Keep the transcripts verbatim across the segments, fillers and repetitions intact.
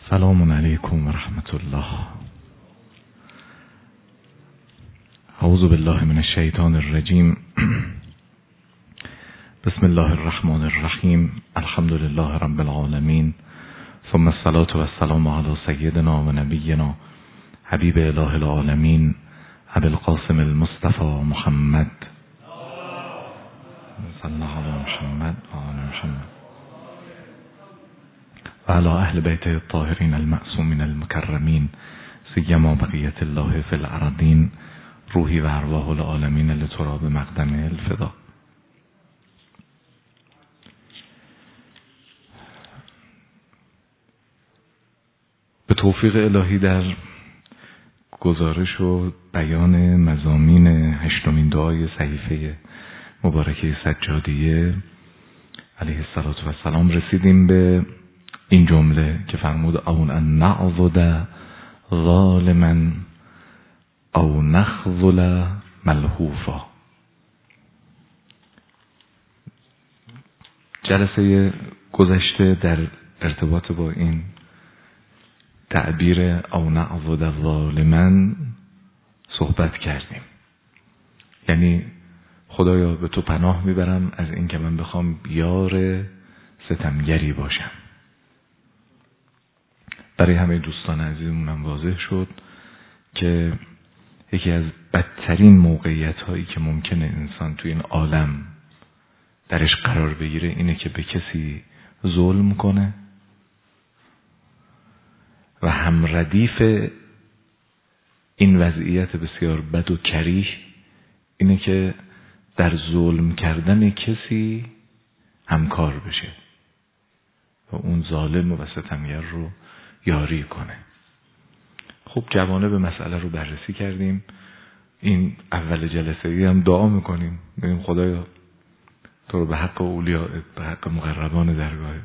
سلام علیکم و رحمت الله. اعوذ بالله من الشیطان الرجیم. بسم الله الرحمن الرحیم. الحمد لله رب العالمین، ثم الصلاة و السلام علی سیدنا و نبینا حبیب اله العالمین ابی القاسم المصطفى محمد صلی الله علی محمد و آل محمد و علی اهل بیت الطاهرین المعصومین المکرمین سیما بقیت الله فی الارضین روحی و ارواح العالمین لتراب مقدم الفدا. به توفیق الهی در گزارش و بیان مضامین هشتمین دعای صحیفه مبارکه سجادیه علیه السلام رسیدیم به این جمله که فرمود اون ان نعضد ظالما او نخذل ملهوفا. جلسه گذشته در ارتباط با این تعبیر او نعضد ظالما صحبت کردیم، یعنی خدایا به تو پناه میبرم از این که من بخوام یار ستمگری باشم. برای همه دوستان عزیزمونم واضح شد که یکی از بدترین موقعیت هایی که ممکنه انسان توی این عالم درش قرار بگیره اینه که به کسی ظلم کنه و هم ردیف این وضعیت بسیار بد و کریه اینه که در ظلم کردن کسی همکار بشه و اون ظالم و ستمگر رو یاری کنه. خب جوانب مسئله رو بررسی کردیم. این اول جلسه ای هم دعا میکنیم، بگیم خدایا تو رو به حق اولیاء، به حق مقربان درگاهت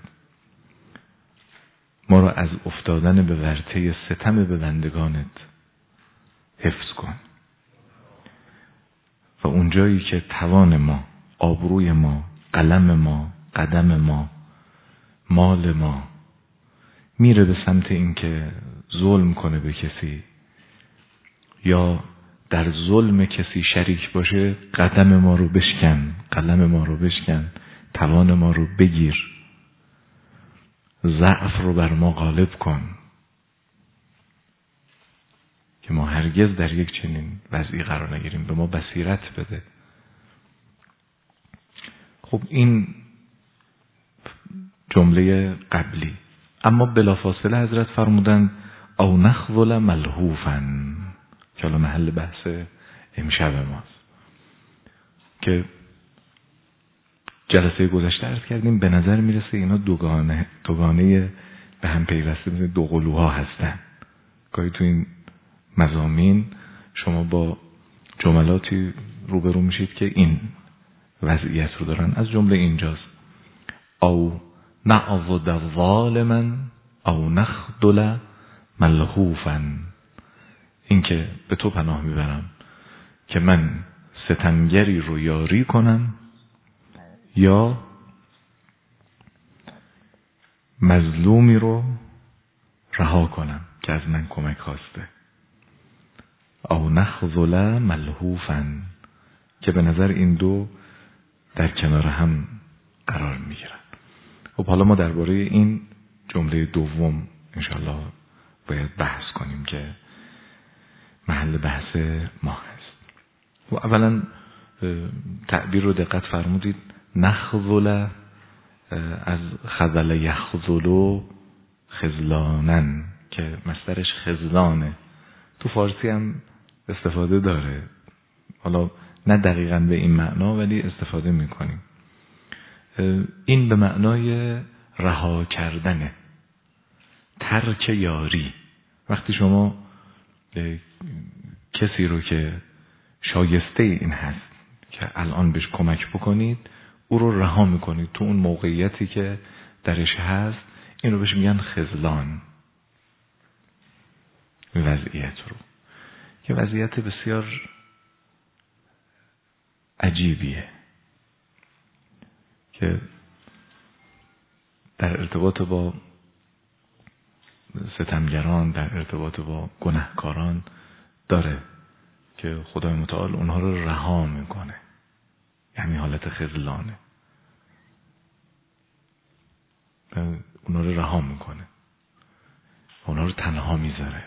ما رو از افتادن به ورطه ستم به بندگانت حفظ کن و اونجایی که توان ما، آبروی ما، قلم ما، قدم ما، مال ما میره به سمت این که ظلم کنه به کسی یا در ظلم کسی شریک باشه، قدم ما رو بشکن، قلم ما رو بشکن، توان ما رو بگیر، ضعف رو بر ما غالب کن که ما هرگز در یک چنین وضعی قرار نگیریم. به ما بصیرت بده. خب این جمله قبلی. اما بلافاصله حضرت فرمودن او نخذل ملهوفا که الان محل بحث امشب ماست، که جلسه گذشته عرض کردیم به نظر میرسه اینا دوگانه دوگانه به هم پیوسته مثل دو قلوها هستن. گاهی تو این مضامین شما با جملاتی روبرو میشید که این وضعیت رو دارن، از جمله اینجاست او نعضد ظالما او نخذل ملهوفا، این که به تو پناه میبرم که من ستمگری رو یاری کنم یا مظلومی رو رها کنم که از من کمک خواسته. او نخذل ملهوفا که به نظر این دو در کنار هم قرار میگیرن. خب حالا ما درباره این جمله دوم انشاءالله باید بحث کنیم که محل بحث ما هست. و اولا تعبیر رو دقت فرمودید، نخذل از خذل یخذل خذلانن که مصدرش خذلانه. تو فارسی هم استفاده داره، حالا نه دقیقاً به این معنا ولی استفاده میکنیم. این به معنای رها کردنه، ترک یاری. وقتی شما کسی رو که شایسته این هست که الان بهش کمک بکنید او رو رها میکنید تو اون موقعیتی که درش هست، این رو بهش میگن خذلان. وضعیت رو که وضعیت بسیار عجیبیه که در ارتباط با ستمگران، در ارتباط با گناهکاران داره که خدای متعال اونها رو رها میکنه، یعنی حالت خذلانه، اونها رو رها میکنه، اونها رو تنها میذاره.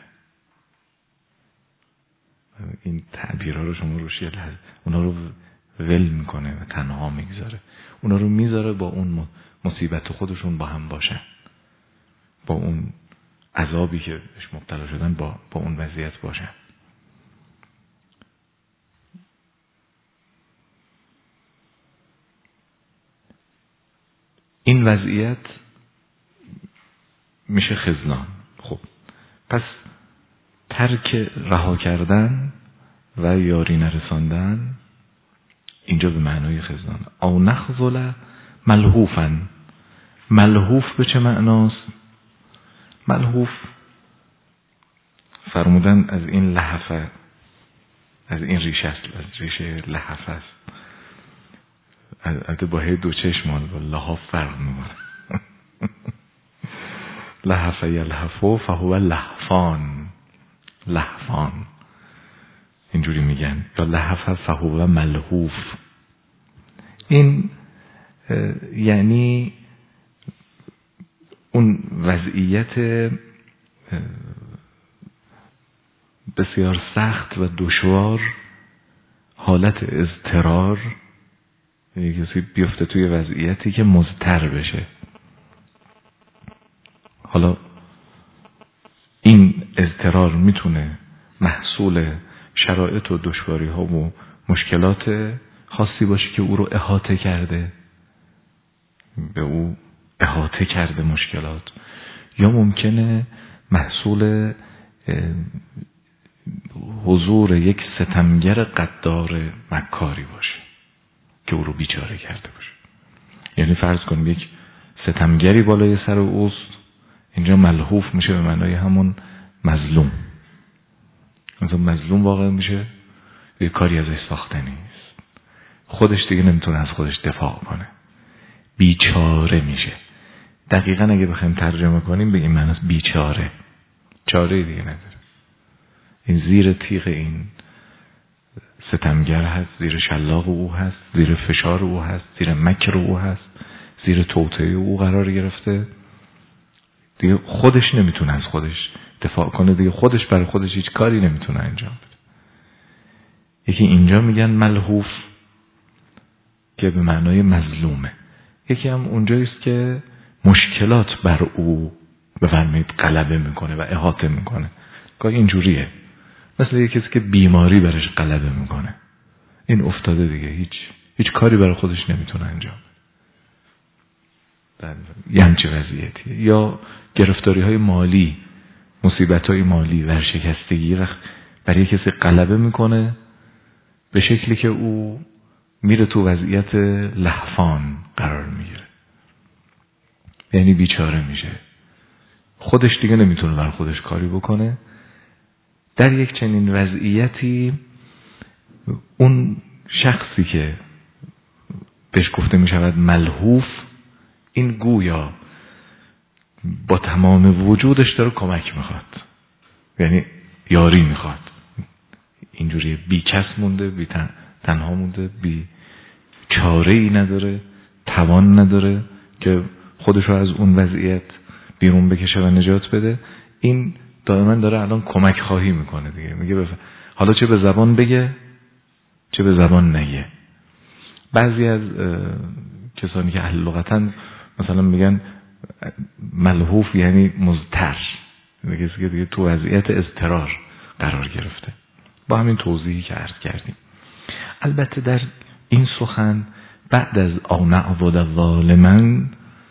این تعبیرها رو شما روش یه لحظه، اونها رو ول میکنه و تنها میگذاره، اونها رو میذاره با اون مصیبت خودشون با هم باشن، با اون عذابی که بهش مبتلا شدن با, با اون وضعیت باشن. این وضعیت میشه خذلان. خب پس ترک رها کردن و یاری نرساندن اینجا به معنای خذلان. او نخذل ملهوفن. ملهوف به چه معناست؟ ملهوف فرمودن از این لحفه، از این ریشه است، از ریشه لحفه است. البته با هی دو چشمان با لحاف فرق میکنه. لحفه یلحفو فهو لحفان، لحفان اینجوری میگن، یا لحفه فهو ملهوف. این یعنی اون وضعیت بسیار سخت و دشوار، حالت اضطرار، یه کسی بیفته توی وضعیتی که مضطر بشه. حالا این اضطرار میتونه محصول شرایط و دشواری ها و مشکلات خاصی باشه که او رو احاطه کرده، به او احاطه کرده مشکلات، یا ممکنه محصول حضور یک ستمگر قدار مکاری باشه که او رو بیچاره کرده باشه. یعنی فرض کنیم یک ستمگری بالای سر اوست، اینجا ملهوف میشه به معنای همون مظلوم. مثلا مظلوم واقع میشه یک کاری ازش ساخته نیست، خودش دیگه نمیتونه از خودش دفاع کنه، بیچاره میشه. دقیقاً اگه بخوایم ترجمه کنیم به این معناست بیچاره، چاره دیگه نداره. این زیر تیغ این ستمگر هست، زیر شلاق او هست، زیر فشار او هست، زیر مکر او هست، زیر توطئه او قرار گرفته، دیگه خودش نمیتونه از خودش دفاع کنه، دیگه خودش برای خودش هیچ کاری نمیتونه انجام بده. یکی اینجا میگن ملهوف که به معنای مظلومه، یکی هم اونجاییست که مشکلات بر او بفرمایید غلبه میکنه و احاطه میکنه. گاهی اینجوریه، مثل یه کسی که بیماری برش غلبه میکنه، این افتاده دیگه، هیچ هیچ کاری برای خودش نمیتونه انجام بده. یه همچه وضعیتیه. یا گرفتاری های مالی، مصیبت های مالی، ورشکستگی، وقت برای کسی غلبه میکنه به شکلی که او میره تو وضعیت لحفان قرار میگیره، یعنی بیچاره میشه، خودش دیگه نمیتونه بر خودش کاری بکنه. در یک چنین وضعیتی اون شخصی که بهش گفته میشود ملهوف، این گویا با تمام وجودش داره کمک میخواد، یعنی یاری میخواد، اینجوری بی کس مونده، بی تن، تنها مونده، بی چاره ای نداره، توان نداره که خودش رو از اون وضعیت بیرون بکشه و نجات بده. این دائما داره الان کمک خواهی میکنه دیگه، میگه بف... حالا چه به زبان بگه چه به زبان نگه. بعضی از کسانی که اهل لغتن مثلا میگن ملهوف یعنی مضطر، یعنی کسی که دیگه تو وضعیت اضطرار قرار گرفته، با همین توضیحی که عرض کردیم. البته در این سخن بعد از او نعبد الظالمن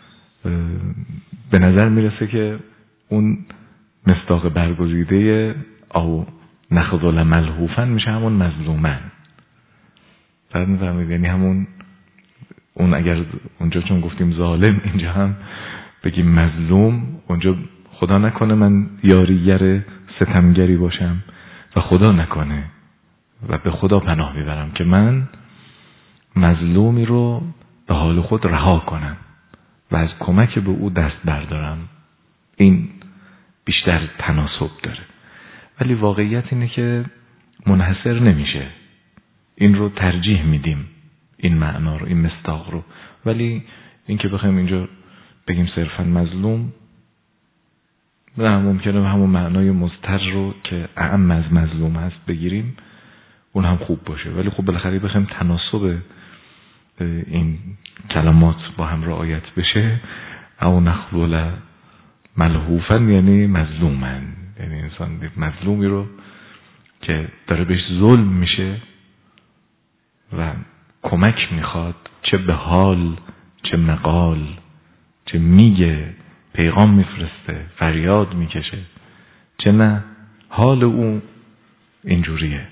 به نظر میرسه که اون مصداق برگزیده او نخذل ملهوفن میشه همون مظلومن. فرق می‌فهمید؟ یعنی همون اون اگر اونجا چون گفتیم ظالم، اینجا هم بگیم مظلوم، اونجا خدا نکنه من یاریگر ستمگری باشم و خدا نکنه و به خدا پناه میبرم که من مظلومی رو به حال خود رها کنم و از کمک به او دست بردارم. این بیشتر تناسب داره. ولی واقعیت اینه که منحصر نمیشه. این رو ترجیح میدیم، این معنا رو، این مصداق رو. ولی این که بخوایم اینجا بگیم صرفا مظلوم، نه، ممکنه همون معنای مضطر رو که اعم از مظلوم هست بگیریم، اون هم خوب باشه. ولی خب بالاخره بخوایم تناسب این کلمات با هم رعایت بشه، او نخذل ملهوفا یعنی مظلومن، یعنی انسان مظلومی رو که داره بهش ظلم میشه و کمک میخواد، چه به حال چه مقال، چه میگه پیغام میفرسته فریاد میکشه، چه نه حال او اینجوریه.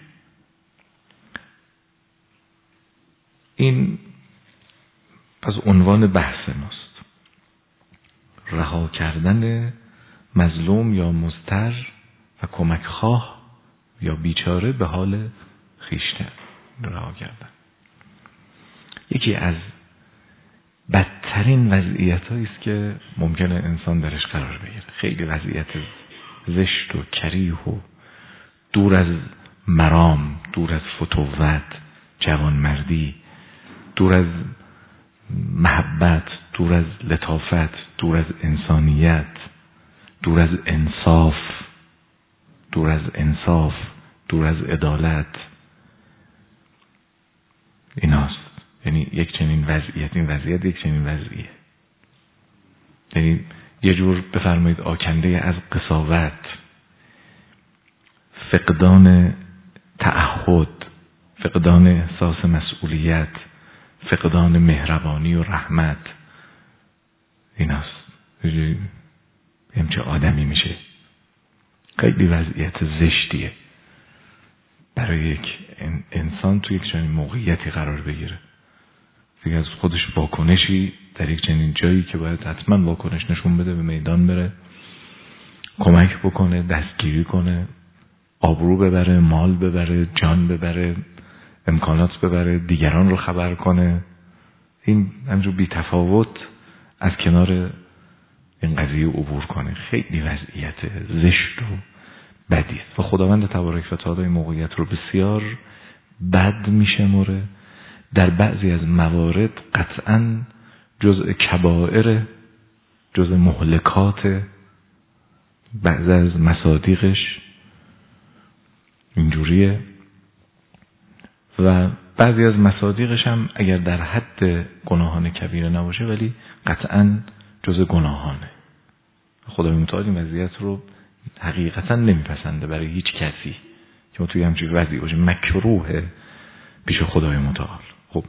این از عنوان بحث ماست، رها کردن مظلوم یا مضطر و کمک خواه یا بیچاره به حال خویشتن رها کردن. یکی از بدترین وضعیت هایی است که ممکنه انسان درش قرار بگیره. خیلی وضعیت زشت و کریه و دور از مرام، دور از فتوت، جوانمردی، دور از محبت، دور از لطافت، دور از انسانیت، دور از انصاف، دور از انصاف، دور از عدالت. ایناست. یعنی یک چنین وضعیت، این وضعیت یک چنین وضعیه. یعنی یه جور بفرمایید آکنده از قساوت، فقدان تعهد، فقدان احساس مسئولیت، فقدان مهربانی و رحمت. ایناست. همچه آدمی میشه. خیلی وضعیت زشتیه برای یک انسان تو یک چنین موقعیتی قرار بگیره. دیگه از خودش واکنشی در یک چنین جایی که باید حتما واکنش نشون بده، به میدان بره، کمک بکنه، دستگیری کنه، آبرو ببره، مال ببره، جان ببره، امکانات ببره، دیگران رو خبر کنه. این همجور بی تفاوت از کنار این قضیه عبور کنه. خیلی وضعیت زشت و بدی است و خداوند تبارک و تعالی این موقعیت رو بسیار بد میشمره. در بعضی از موارد قطعاً جزء کبائر، جزء مهلکات، بعضی از مصادیقش اینجوریه و بعضی از مصادیقش هم اگر در حد گناهان کبیره نباشه ولی قطعاً جزء گناهانه. خدای متعال این وضعیت رو حقیقتاً نمیپسنده برای هیچ کسی که ما توی همچین وضعی باشه، مکروه پیش خدای متعال. خب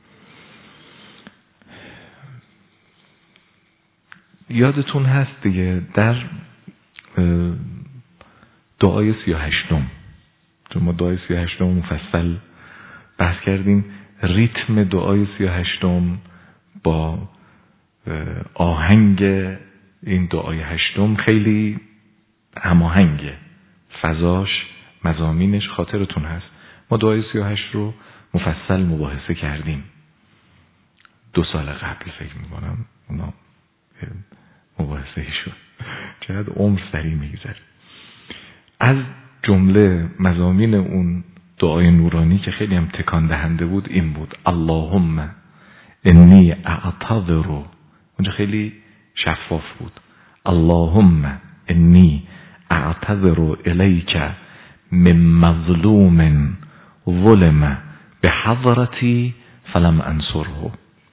یادتون هست دیگه در دعای سی و هشتم، چون ما دعای سی و هشتم مفصل بحث کردیم، ریتم دعای سی و هشتم با آهنگ این دعای هشتم خیلی هماهنگه، فضاش، مضامینش. خاطرتون هست ما دعای سی و هشت رو مفصل مباحثه کردیم دو سال قبل، فکر میکنم اونا مباحثه شد. چقدر عمر سریع میگذره. از جمله مضامین اون دعای نورانی که خیلی هم تکان دهنده بود این بود: اللهم انی اعتذر. اونجا خیلی شفاف بود. اللهم انی اعتذر الیک من مظلوم ظلم به حضرتی فلم انصره.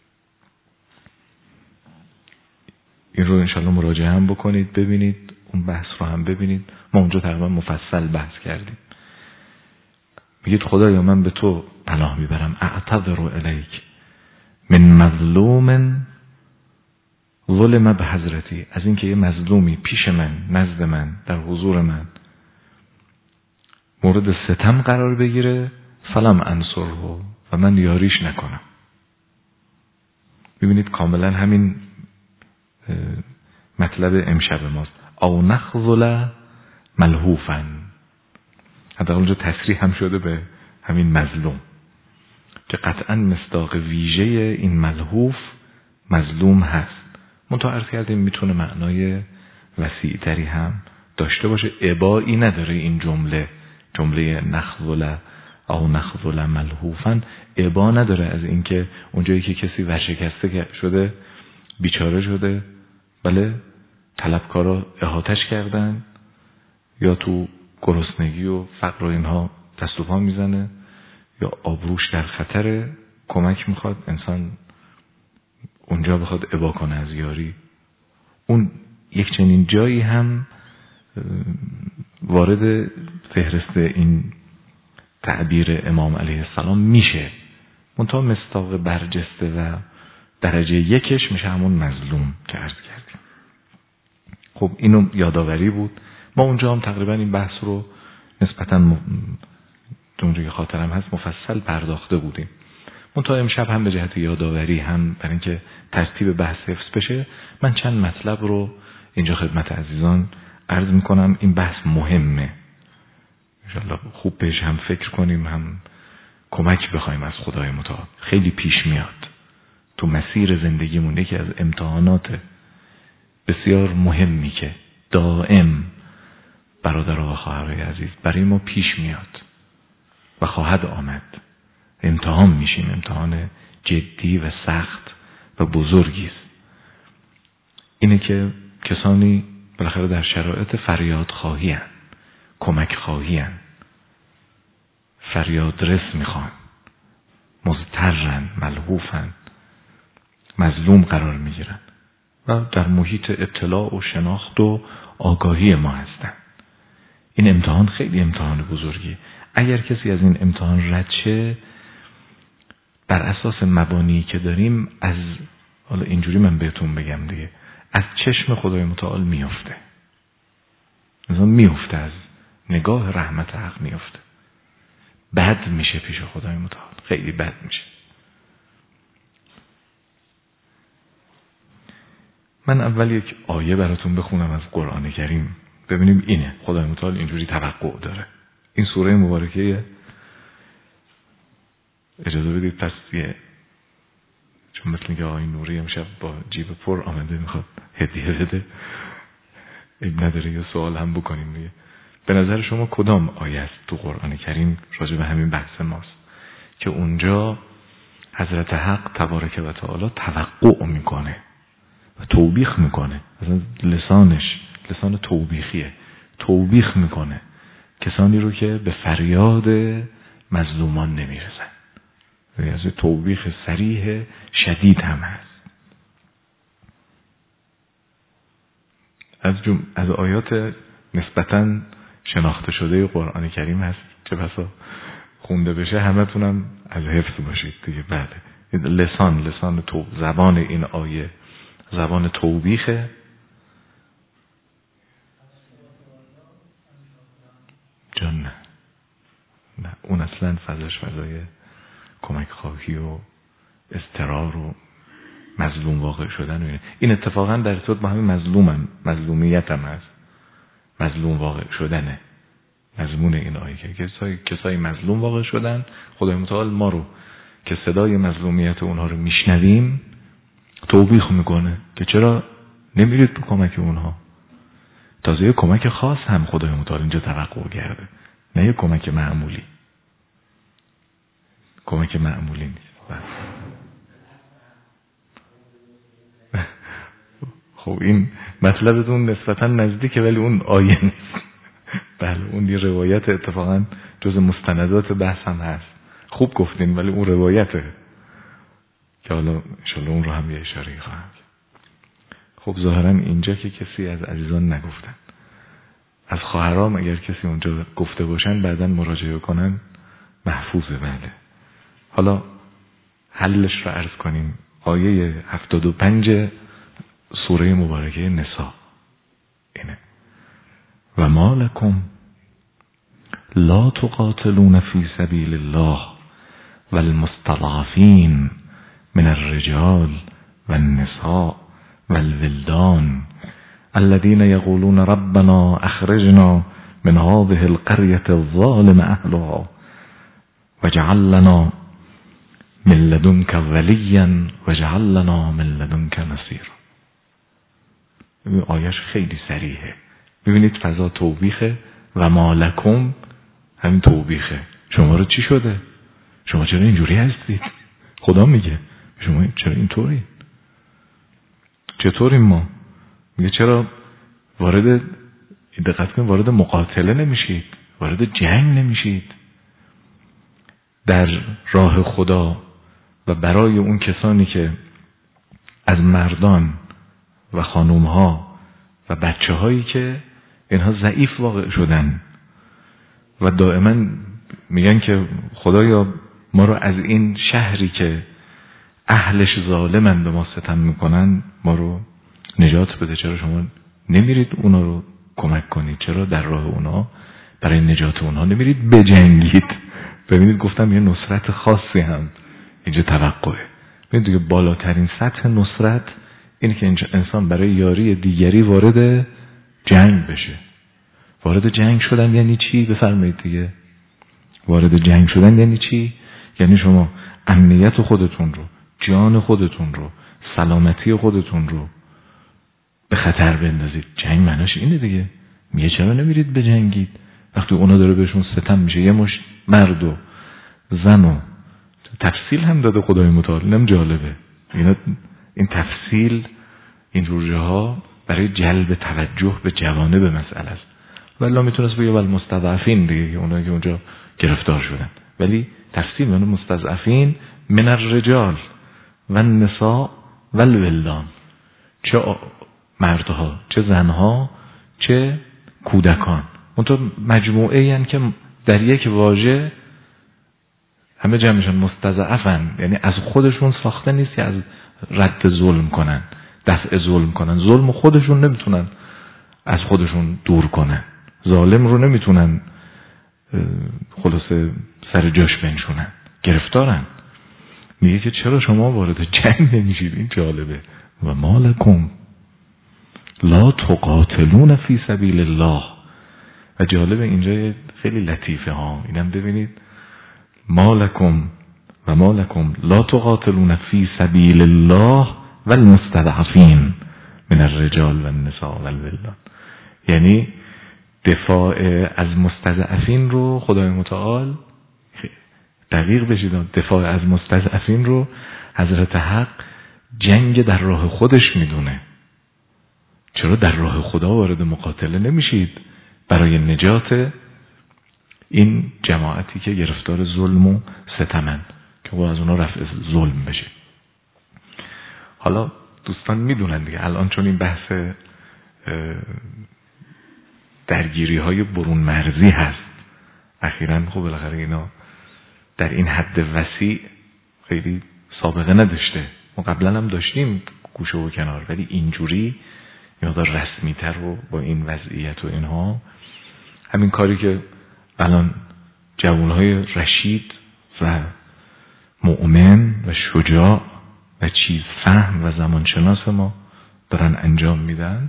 این رو انشاءالله مراجعه هم بکنید، ببینید اون بحث رو هم ببینید. ما اونجا تقریبا مفصل بحث کردیم. میگید خدایا من به تو پناه میبرم، اعتذر الیک من مظلوم ظلم به حضرتی، از اینکه یه مظلومی پیش من، نزد من، در حضور من مورد ستم قرار بگیره، فلم انصره، و من یاریش نکنم. ببینید کاملا همین مطلب امشب ماست. او نخذل ملهوفا، حتی اونجا تصریح هم شده به همین مظلوم که قطعا مصداق ویژه این ملهوف مظلوم هست. منتها عرض کردیم میتونه معنای وسیع تری هم داشته باشه. ابایی نداره این جمله، جمله نخذل او نخذل ملهوفا ابا نداره از اینکه اونجایی که کسی ورشکسته شده، بیچاره شده، بله، طلبکارا احاطش کردن یا تو گرسنگی و فقر و اینها دست و پا میزنه یا آبروش در خطره، کمک میخواد، انسان اونجا بخواد ابا کنه از یاری، اون یک چنین جایی هم وارد فهرست این تعبیر امام علیه السلام میشه. منتها مصداق برجسته و درجه یکش میشه همون مظلوم که عرض کردیم. خب اینو یادآوری بود. ما اونجا هم تقریبا این بحث رو نسبتاً م... اونجا که خاطرم هست مفصل پرداخته بودیم. منتها امشب هم به جهت یادآوری، هم برای اینکه ترتیب بحث حفظ بشه، من چند مطلب رو اینجا خدمت عزیزان عرض میکنم. این بحث مهمه، انشاءالله خوب بهش هم فکر کنیم، هم کمک بخوایم از خدای متعال. خیلی پیش میاد تو مسیر زندگیمون، یکی از امتحانات بسیار مهمی که دائم برادرها و خواهرای عزیز برای ما پیش میاد و خواهد آمد. امتحان میشیم، امتحان جدی و سخت و بزرگی است. اینه که کسانی بالاخره در شرایط فریاد خواهی هن، کمک خواهی هن، فریاد رس میخوان، مضطرن، ملهوفن، مظلوم قرار میگیرن و در محیط اطلاع و شناخت و آگاهی ما هستن. این امتحان خیلی امتحان بزرگی. اگر کسی از این امتحان رد شه، بر اساس مبانی که داریم، از حالا اینجوری من بهتون بگم دیگه، از چشم خدای متعال میفته، مثلا میفته، از نگاه رحمت حق میفته، بد میشه پیش خدای متعال، خیلی بد میشه. من اول یک آیه براتون بخونم از قرآن کریم، ببینیم اینه خدای متعال اینجوری توقع داره. این سوره مبارکه، اجازه بدید پس یه، چون مثل اینکه آقای نوری امشب با جیب پر آمده میخواد هدیه بده، عیب نداره یه سوال هم بکنیم دیگه. به نظر شما کدام آیه است تو قرآن کریم راجع به همین بحث ماست که اونجا حضرت حق تبارک و تعالی توقع میکنه و توبیخ میکنه، مثلا لسانش لسان توبیخیه، توبیخ میکنه کسانی رو که به فریاد مظلومان نمیرسن. یعنی توبیخ صریح شدید هم هست. از جم... از آیات نسبتاً شناخته شده قرآن کریم هست، چه بسا خونده بشه همتونم از حفظ باشید دیگه. بله، لسان لسان تو... زبان این آیه زبان توبیخه. جان نه نه اون اصلا فضاش فضای کمک خواهی و اضطرار و مظلوم واقع شدن و اینه. این اتفاقا در ارتباط با همین مظلومم، مظلومیت هم هست، مظلوم واقع شدنه. مضمون این آیه که کسایی کسایی مظلوم واقع شدن، خدای متعال ما رو که صدای مظلومیت اونها رو میشنویم توبیخ میکنه که چرا نمیرید به کمک اونها. تازه یه کمک خاص هم خدای متعال اینجا توقع کرده، نه یه کمک معمولی. کمک معمولی نیست. خب این مطلبتون نسبتا نزدیکه ولی اون آیه نیست. بله اون یه روایت، اتفاقا جز مستندات بحث هم هست. خوب گفتین، ولی اون روایته که حالا انشالله اون رو هم یه اشاره خواهم. خب ظاهرا اینجا که کسی از عزیزان نگفتن، از خواهرام اگر کسی اونجا گفته باشن بعداً مراجعه کنن محفوظه. بله حالا حلش رو عرض کنیم. آیه هفتاد و پنج سوره مبارکه نساء اینه: و ما لکم لا تقاتلون فی سبیل الله والمستضعفین من الرجال والنساء والولدان الذين يقولون ربنا اخرجنا من هذه القرية الظالم اهلها واجعل لنا من لدنك وليا واجعل لنا من لدنك نصيرا. این آیش خیلی صریحه، ببینید فضا توبیخه و مالکم همین توبیخه. شما رو چی شده؟ شما چرا اینجوری هستید؟ خدا میگه شما چرا اینطوری؟ چطوریم ما؟ میگه چرا وارد دقت کنید وارد مقاتله نمیشید، وارد جنگ نمیشید در راه خدا و برای اون کسانی که از مردان و خانومها و بچه هایی که اینها ضعیف واقع شدن و دائما میگن که خدایا ما رو از این شهری که اهلش ظالمن به ما ستم میکنن ما رو نجات بده. چرا شما نمیرید اونا رو کمک کنید؟ چرا در راه اونا برای نجات اونا نمیرید بجنگید؟ ببینید گفتم یه نصرت خاصی هم اینجا توقعه. ببینید دیگه بالاترین سطح نصرت اینه که انسان برای یاری دیگری وارد جنگ بشه. وارد جنگ شدن یعنی چی؟ بفرمایید دیگه. وارد جنگ شدن یعنی چی؟ یعنی شما امنیت خودتون رو، جان خودتون رو، سلامتی خودتون رو به خطر بندازید. جنگ معناش اینه دیگه. میگه چرا نمیرید بجنگید وقتی اونا داره بهشون ستم میشه؟ یه مشت مرد و زن و تفصیل هم داده خدای متعال. اینم جالبه. اینا این تفصیل این روژه ها برای جلب توجه به جوانب مسئله است. والله میتونست بگه ول مستضعفین دیگه، اونایی که اونجا گرفتار شدن، ولی تفصیل منو مستضعفین من الرجال و النساء و الولدان، چه مردها چه زنها چه کودکان. اونطور مجموعه این که در یک واژه همه جمعشون مستضعفن، یعنی از خودشون ساخته نیست که از رد ظلم کنن، دفع ظلم کنن. ظلم خودشون نمیتونن از خودشون دور کنن، ظالم رو نمیتونن خلاصه سر جاش بنشونن، گرفتارن. میگه که چرا شما وارد جنگ نمیشید؟ این جالبه. و مالکم لا تقاتلون فی سبیل الله. و جالبه اینجا خیلی لطیفه ها، اینم ببینید. مالکم و مالکم لا تقاتلون فی سبیل الله و المستضعفین من الرجال و النساء و الولدان. یعنی دفاع از مستضعفین رو خدای متعال، دقیق بشید، دفاع از مستضعفین رو حضرت حق جنگ در راه خودش میدونه. چرا در راه خدا وارد مقاتله نمیشید برای نجات این جماعتی که گرفتار ظلم و ستمن که از اونا رفع ظلم بشه؟ حالا دوستان میدونن دیگه الان، چون این بحث درگیری های برون مرزی هست اخیراً، خب بالاخره اینا در این حد وسیع خیلی سابقه نداشته. ما قبلا هم داشتیم گوشه و کنار، ولی اینجوری مقدار رسمی تر و با این وضعیت و اینها. همین کاری که الان جوانهای رشید و مؤمن و شجاع و چیز فهم و زمانشناس ما دارن انجام میدن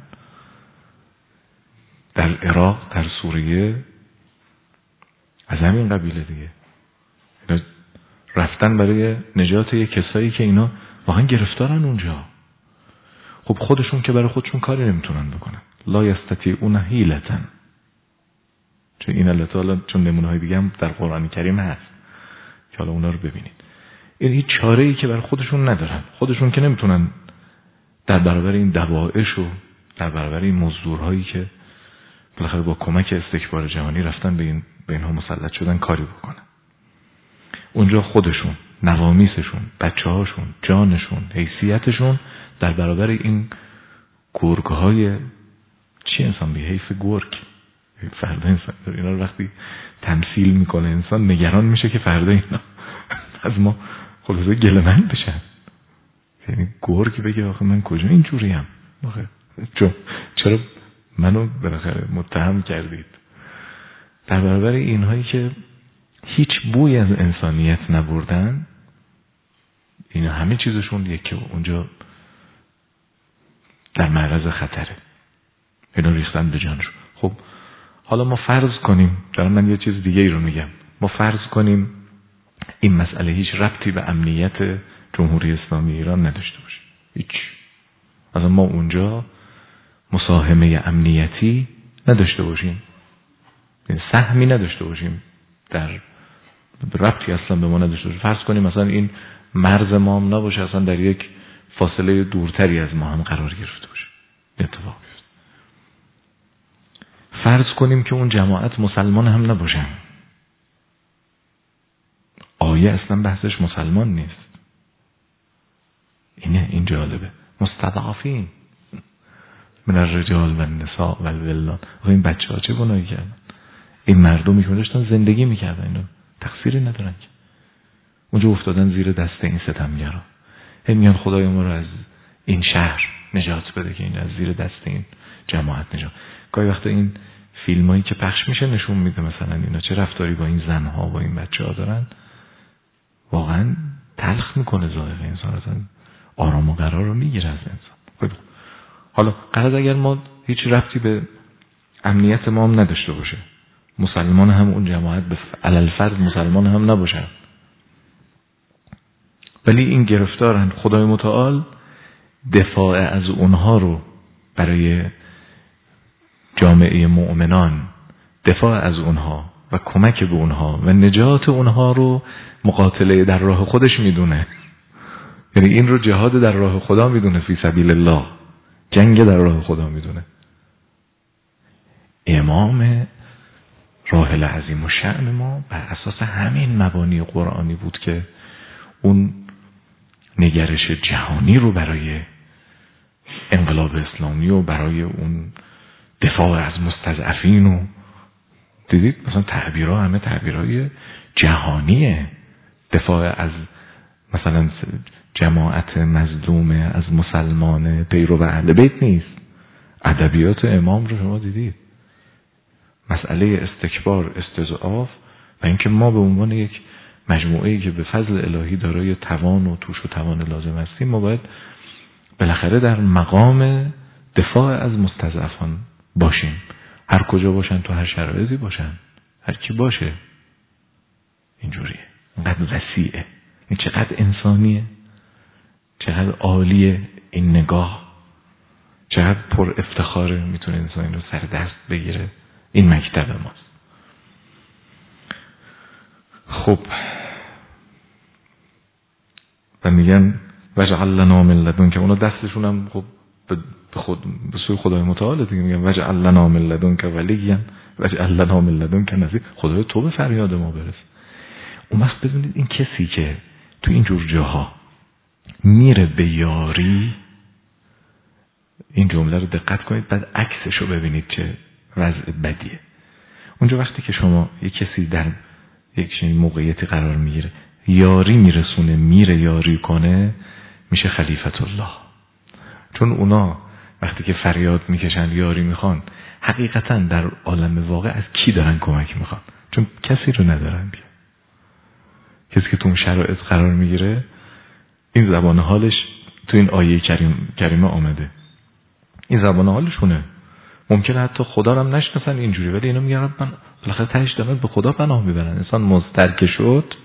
در عراق، در سوریه، از همین قبیله دیگه. اینا رفتن برای نجات یک کسایی که اینا واقعا گرفتارن اونجا. خب خودشون که برای خودشون کاری نمیتونن بکنن. لا یستطیعون حیلة. چون این البته حالا چون نمونه های دیگه هم در قرآن کریم هست که حالا اونا رو ببینید. این هیچ چاره ای که برای خودشون ندارن. خودشون که نمیتونن در برابر این دواعش و در برابر این مزدورهایی که بالاخره با کمک استکبار جهانی رفتن به, این به اینها مسلط شدن کاری بکنن. اونجا خودشون، نوامیسشون، بچه هاشون، جانشون، حیثیتشون در برابر این گرگهای چی انسان بی حیث گرگ، فردا انسان اینا رو وقتی تمثیل میکنه انسان نگران میشه که فردا اینا از ما خلاصه گله‌مند بشن. یعنی گرگ بگه آخه من کجا اینجوریم؟ آخه چرا منو بالاخره متهم کردید؟ در برابر اینهایی که هیچ بوی از انسانیت نبردن، اینا همه چیزشون یکی اونجا در معرض خطره. اینا ریختن به جانشون. خب حالا ما فرض کنیم، در من یه چیز دیگه ای رو میگم، ما فرض کنیم این مسئله هیچ ربطی به امنیت جمهوری اسلامی ایران نداشته باشه، هیچ. از ما اونجا مساهمه امنیتی نداشته باشیم، سهمی نداشته باشیم، در ربطی اصلا به ما نداشته باشیم. فرض کنیم مثلا این مرز ما هم نباشه، اصلا در یک فاصله دورتری از ما هم قرار گرفته باشه، اتفاق بیفته. فرض کنیم که اون جماعت مسلمان هم نباشن، آیه اصلا بحثش مسلمان نیست. اینه، این جالبه. مستضعفین من الرجال و النساء و الولدان. این بچه ها چه گناهی کردن؟ این مردمی که داشتن زندگی میکردن اینا تقصیری ندارن که اونجا افتادن زیر دست این ستمگرا. هی میگن خدای ما رو از این شهر نجات بده که این از زیر دست این جماعت نجات. گاهی وقتا این فیلمایی که پخش میشه نشون میده مثلا اینا چه رفتاری با این زنها با این بچه ها دارن، واقعا تلخ میکنه ذائقه انسان، اصلا آرام و قرار رو میگیره از انسان. خب حالا قرار اگر ما هیچ ربطی به امنیت ما هم نداشته باشه، مسلمان هم اون جماعت به علل فرض مسلمان هم نباشن، ولی این گرفتارن، خدای متعال دفاع از اونها رو برای جامعه مؤمنان، دفاع از اونها و کمک به اونها و نجات اونها رو مقاتله در راه خودش میدونه. یعنی این رو جهاد در راه خدا میدونه، فی سبیل الله، جنگ در راه خدا میدونه. امام راحل عظیم و شأن ما بر اساس همین مبانی قرآنی بود که اون نگرش جهانی رو برای انقلاب اسلامی و برای اون دفاع از مستضعفین و دیدید مثلا تعبیرها همه تعبیرهای جهانیه. دفاع از مثلا جماعت مظلوم از مسلمان پیرو اهل بیت نیست. ادبیات امام رو شما دیدید، مسئله استکبار، استضعاف و اینکه ما به عنوان یک مجموعه‌ای که به فضل الهی دارای توان و توش و توان لازم هستیم، ما باید بالاخره در مقام دفاع از مستضعفان باشیم، هر کجا باشن، تو هر شرایطی باشن، هر کی باشه. اینجوریه، اینقدر وسیعه، این چقدر انسانیه، چقدر عالیه این نگاه، چقدر پر افتخاره، میتونه انسان این رو سر دست بگیره. این مکتب ماست. خب و میگن وجعل لنا من لدنک، اونا دستشون هم خب به خود به سوی خدای متعال دیگه، میگن وجعل لنا من لدنک ولیا وجعل لنا من لدنک نصیر، خدای تو به فریاد ما برس. اون وقت ببینید این کسی که تو این جور جاها میره به یاری، این جمله رو دقت کنید، بعد عکسش رو ببینید چه وضع بدیه. اونجا وقتی که شما یک کسی در یک چنین موقعیتی قرار میگیره، یاری میرسونه، میره یاری کنه، میشه خلیفت الله. چون اونا وقتی که فریاد میکشن، یاری میخوان، حقیقتا در عالم واقع از کی دارن کمک میخوان؟ چون کسی رو ندارن بیا. کسی که تو اون شرایط قرار میگیره، این زبان حالش تو این آیه کریم کریمه آمده، این زبان حالشونه. ممکنه حتی خدا رو هم نشناسن اینجوری، ولی اینا میگن من بالاخره تهش دارن به خدا پناه میبرن. انسان مضطر شد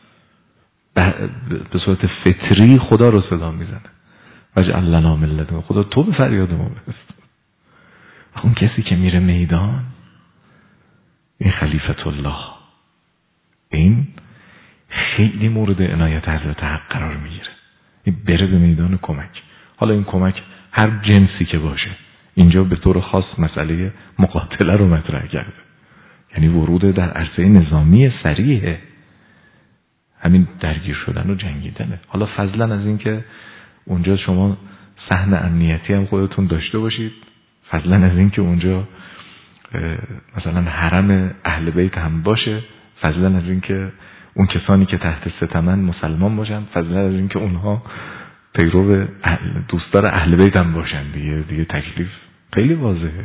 به صورت فطری خدا رو صدا میزنه، وجعل لنا من لدنک، خدا تو به فریاد ما برس. اون کسی که میره میدان، این خلیفت الله، این خیلی مورد عنایت حضرت حق قرار میگیره. این بره به میدان کمک. حالا این کمک هر جنسی که باشه، اینجا به طور خاص مسئله مقاتله رو مطرح کرده، یعنی ورود در عرصه نظامی سریعه، همین درگیر شدن و جنگیدنه. حالا فضلا از این که اونجا شما صحن امنیتی هم خودتون داشته باشید، فضلا از این که اونجا مثلا حرم اهل بیت هم باشه، فضلا از این که اون کسانی که تحت ستمن مسلمان باشن، فضلا از این که اونها پیرو دوستدار اهل بیت هم باشن، دیگه دیگه تکلیف خیلی واضحه.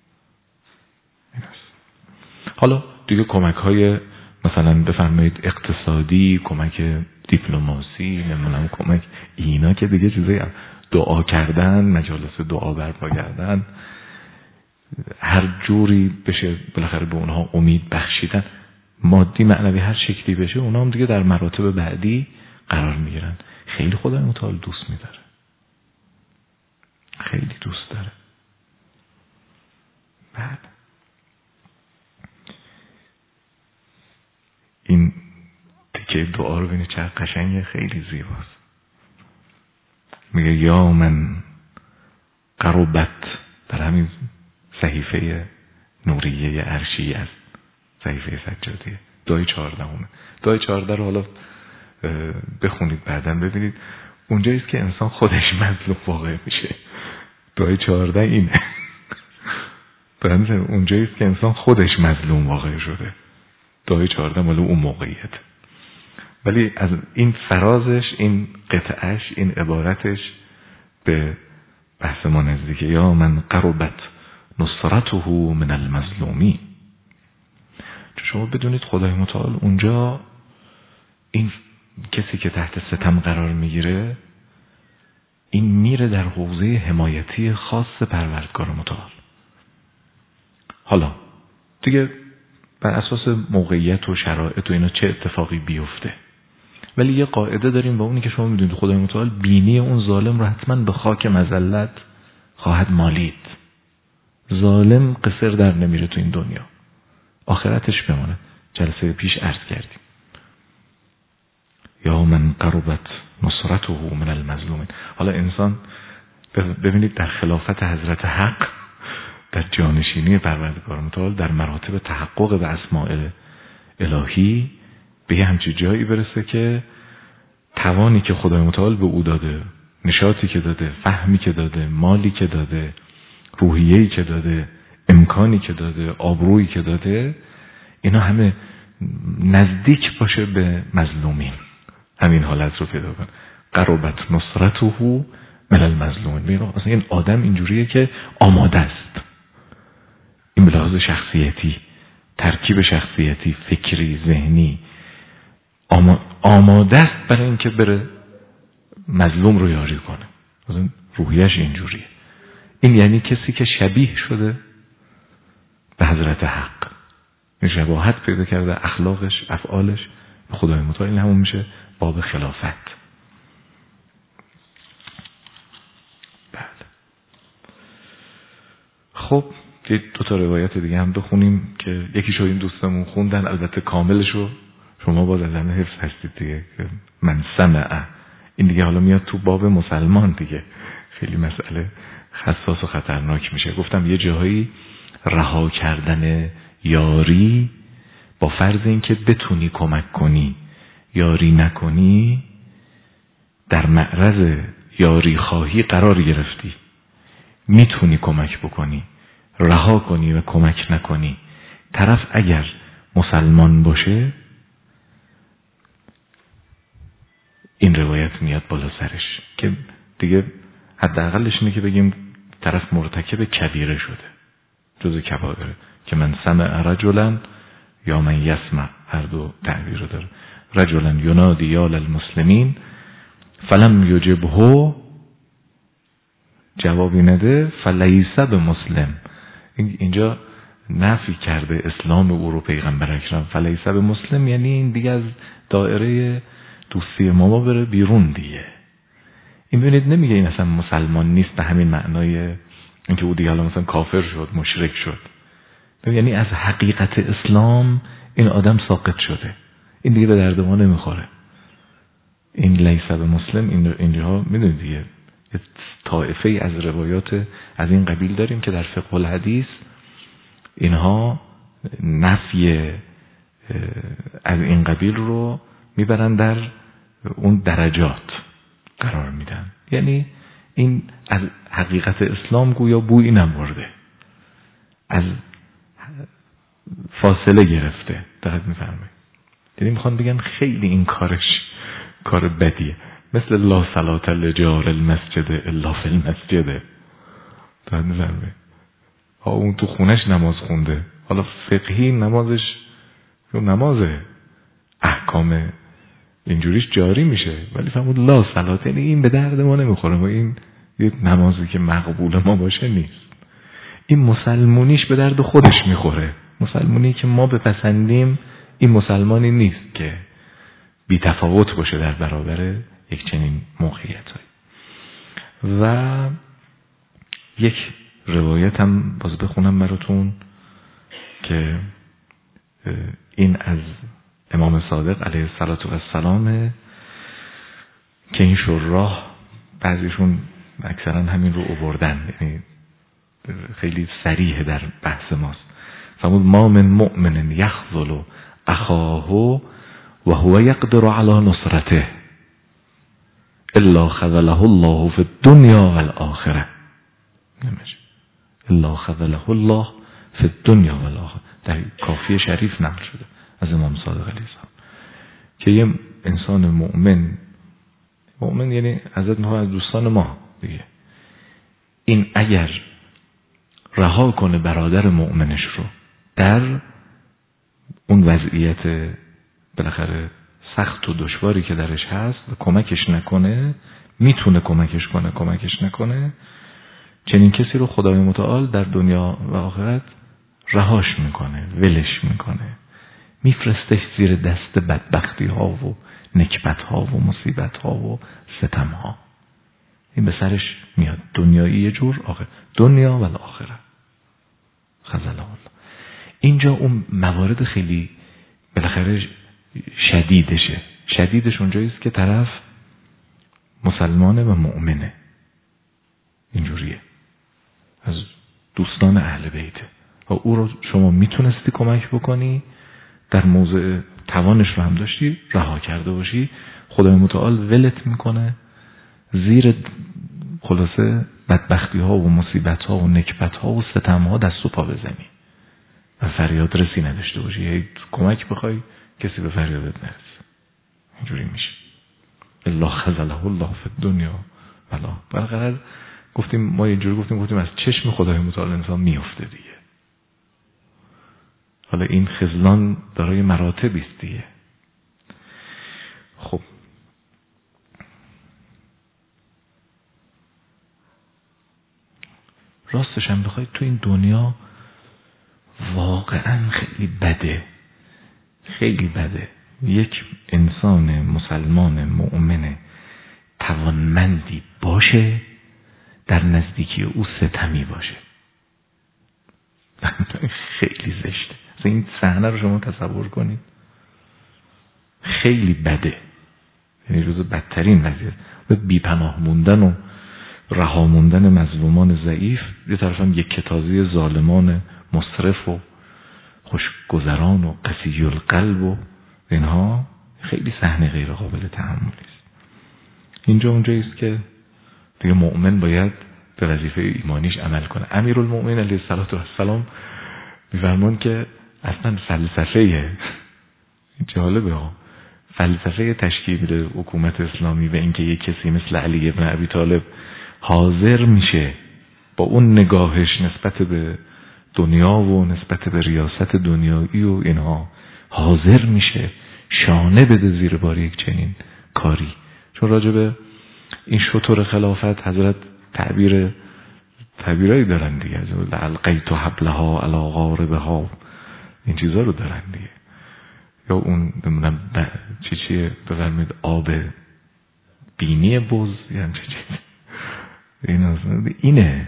حالا دیگه کمک های مثلا بفرمایید اقتصادی، کمک دیپلماسی، نمیدونم کمک اینا که دیگه چیزایی، دعا کردن، مجالس دعا برپا کردن، هر جوری بشه بالاخره به اونها امید بخشیدن، مادی معنوی هر شکلی بشه، اونها هم دیگه در مراتب بعدی قرار میگیرن. خیلی خدای متعال دوست میداره، خیلی دوست داره. بعد تیکه دعا رو ببینید چقدر قشنگه، خیلی زیباست. میگه یا من قربت، در همین صحیفه نوریه عرشی از صحیفه سجادیه، دعای چهاردهمه. دعای چهارده رو حالا بخونید بعداً ببینید، اونجاییست که انسان خودش مظلوم واقع میشه. دعای چهارده اینه. اونجاییست که انسان خودش مظلوم واقع شده. دعای چهارده مال اون موقعیت. ولی از این فرازش، این قطعش، این عبارتش به بحث ما نزدیکه. یا من قربت نصرته من المظلومی. چون شما بدونید خدای متعال اونجا این کسی که تحت ستم قرار میگیره، این میره در حوزه حمایتی خاص پروردگار متعال. حالا دیگه بر اساس موقعیت و شرایط و اینا چه اتفاقی بیفته، ولی یه قاعده داریم و اونی که شما میدونید خدای متعال بینی اون ظالم رو حتما به خاک مذلت خواهد مالید. ظالم قصر در نمیره تو این دنیا، آخرتش بمونه. جلسه پیش عرض کردیم یا من قربت نصرته من المظلومین. حالا انسان ببینید در خلافت حضرت حق، در جانشینی پروردگار متعال، در مراتب تحقق به اسماء الهی، به یه همچی جایی برسه که توانی که خدای متعال به او داده، نشاطی که داده، فهمی که داده، مالی که داده، روحیه‌ای که داده، امکانی که داده، آبرویی که داده، اینا همه نزدیک باشه به مظلومین. همین حالت رو پیدا کن. قربت نصرته من المظلومین. میگه اصلا این آدم اینجوریه که آماده است. این به لحاظ شخصیتی، ترکیب شخصیتی، فکری، ذهنی آماده است برای اینکه بره مظلوم رو یاری کنه. مثلا روحیش اینجوریه. این یعنی کسی که شبیه شده به حضرت حق، شباهت پیدا کرده، اخلاقش، افعالش به خدای متعال. این همون میشه باب خلافت. بله. خب دو تا روایت دیگه هم بخونیم که یکیشو این دوستمون خوندن، البته کاملشو شما باز از همه حفظ هستید دیگه. من سمع، این دیگه حالا میاد تو باب مسلمان دیگه، خیلی مسئله حساس و خطرناک میشه. گفتم یه جاهایی رها کردن یاری با فرض اینکه بتونی کمک کنی، یاری نکنی، در معرض یاری خواهی قرار گرفتی. میتونی کمک بکنی، رها کنی و کمک نکنی. طرف اگر مسلمان باشه، این روایت میاد بالا سرش که دیگه حداقلش اینه که بگیم طرف مرتکب کبیره شده، جزء کبائره، که من سمع رجلا یا من یسمع، هر دو تعبیر رو داره. رجلا ینادی یا للمسلمین فلم یجبه، جوابی نده، فلیس بمسلم. اینجا نفی کرده اسلام او رو پیغمبر اکرم. فلیس بمسلم یعنی این دیگه از دایره دوستی ما بره بیرون دیگه. این ببینید نمیگه این اصلا مسلمان نیست به همین معنای اینکه او دیگه الان مثلا کافر شد، مشرک شد. یعنی از حقیقت اسلام این آدم ساقط شده، این دیگه به درد ما نمیخوره. این لیس بمسلم، این اینجاها میدونید دیگه یه طائفه ای از روایات از این قبیل داریم که در فقه الحدیث اینها نفی از این قبیل رو میبرن در اون درجات قرار میدن. یعنی این از حقیقت اسلام گویا بویی نبرده، از فاصله گرفته. دقیق میفرمایید. یعنی میخوان بگن خیلی این کارش کار بدیه، مثل لا صلاة لجار المسجد الا فی المسجد. دقیق میفرمایید. ها اون تو خونش نماز خونده، حالا فقهی نمازش نمازه، احکام اینجوریش جاری میشه، ولی فرمود لا صلاة، یعنی این به درد ما نمیخوره، ما این یه نمازی که مقبول ما باشه نیست. این مسلمونیش به درد خودش میخوره. مسلمونی که ما بپسندیم این مسلمانی نیست که بی تفاوت باشه در برابر یک چنین موقعیتایی. و یک روایت هم باز بخونم براتون که این از امام صادق علیه السلام که این شراح بعضیشون اکثرا همین رو آوردن، یعنی خیلی صریح در بحث ماست. فرمود ما من مؤمن یخذل اخاه و هو یقدر علی نصرته الا خذله الله فی الدنیا والآخره. نمیشه الا خذله الله فی الدنیا والآخره، در کافی شریف نقل شده از امام صادق علیه السلام که یه انسان مؤمن، مؤمن یعنی حضرت میخواد از دوستان ما دیگه، این اگر رها کنه برادر مؤمنش رو در اون وضعیت بالاخره سخت و دشواری که درش هست و کمکش نکنه، میتونه کمکش کنه کمکش نکنه، چنین کسی رو خدای متعال در دنیا و آخرت رهاش میکنه، ولش میکنه، میفرستش زیر دست بدبختی ها و نکبت ها و مصیبت ها و ستم ها. این به سرش میاد، دنیایی یه جور، آخر دنیا و آخره خذل الله. اینجا اون موارد خیلی بالاخره شدیدشه، شدیدش اونجاییست که طرف مسلمانه و مؤمنه، اینجوریه، از دوستان اهل بیته و او رو شما میتونستی کمک بکنی، در موضع توانش رو هم داشتی، رها کرده باشی، خدای متعال ولت میکنه زیر خلاصه بدبختی ها و مصیبت ها و نکبت ها و ستم ها دست و پا بزنی و فریاد رسی نداشته باشی، هی کمک بخوای کسی به فریادت نرسه. اینجوری میشه الله خذله الله فی الدنیا ولا. برقرار گفتیم ما اینجوری گفتیم گفتیم از چشم خدای متعال انسان میفته دیگه. حالا این خذلان دارای مراتبی است دیگه. خب راستش هم بخواید تو این دنیا واقعا خیلی بده، خیلی بده یک انسان مسلمان مؤمن توانمندی باشه در نزدیکی او ستمی باشه. خیلی زشته. این صحنه رو شما تصور کنید، خیلی بده، یعنی روز بدترین وضعیت، بی پناه موندن و رها موندن مظلومان ضعیف، یه طرف هم یک کتازی ظالمان مصرف و خوشگذران و قسی القلب و اینها، خیلی صحنه غیر قابل تحملی است. اینجا اونجایی است که دیگه مؤمن باید به وظیفه ایمانیش عمل کنه. امیرالمؤمنین علیه السلام می‌فرمایند که اصلا فلسفه جالبه ها فلسفه تشکیل حکومت اسلامی و اینکه یک کسی مثل علی ابن ابی طالب حاضر میشه با اون نگاهش نسبت به دنیا و نسبت به ریاست دنیایی و اینها حاضر میشه شانه بده زیر بار یک چنین کاری. چون راجبه این شطور خلافت حضرت تعبیر تعبیرایی دارن دیگه، القیت حبلها علی غاربها، این چیزا رو دارن دیگه. یا اون نمیدونم چی چیه بفرمید آب بینی بز، یعنی چی چی این اینه.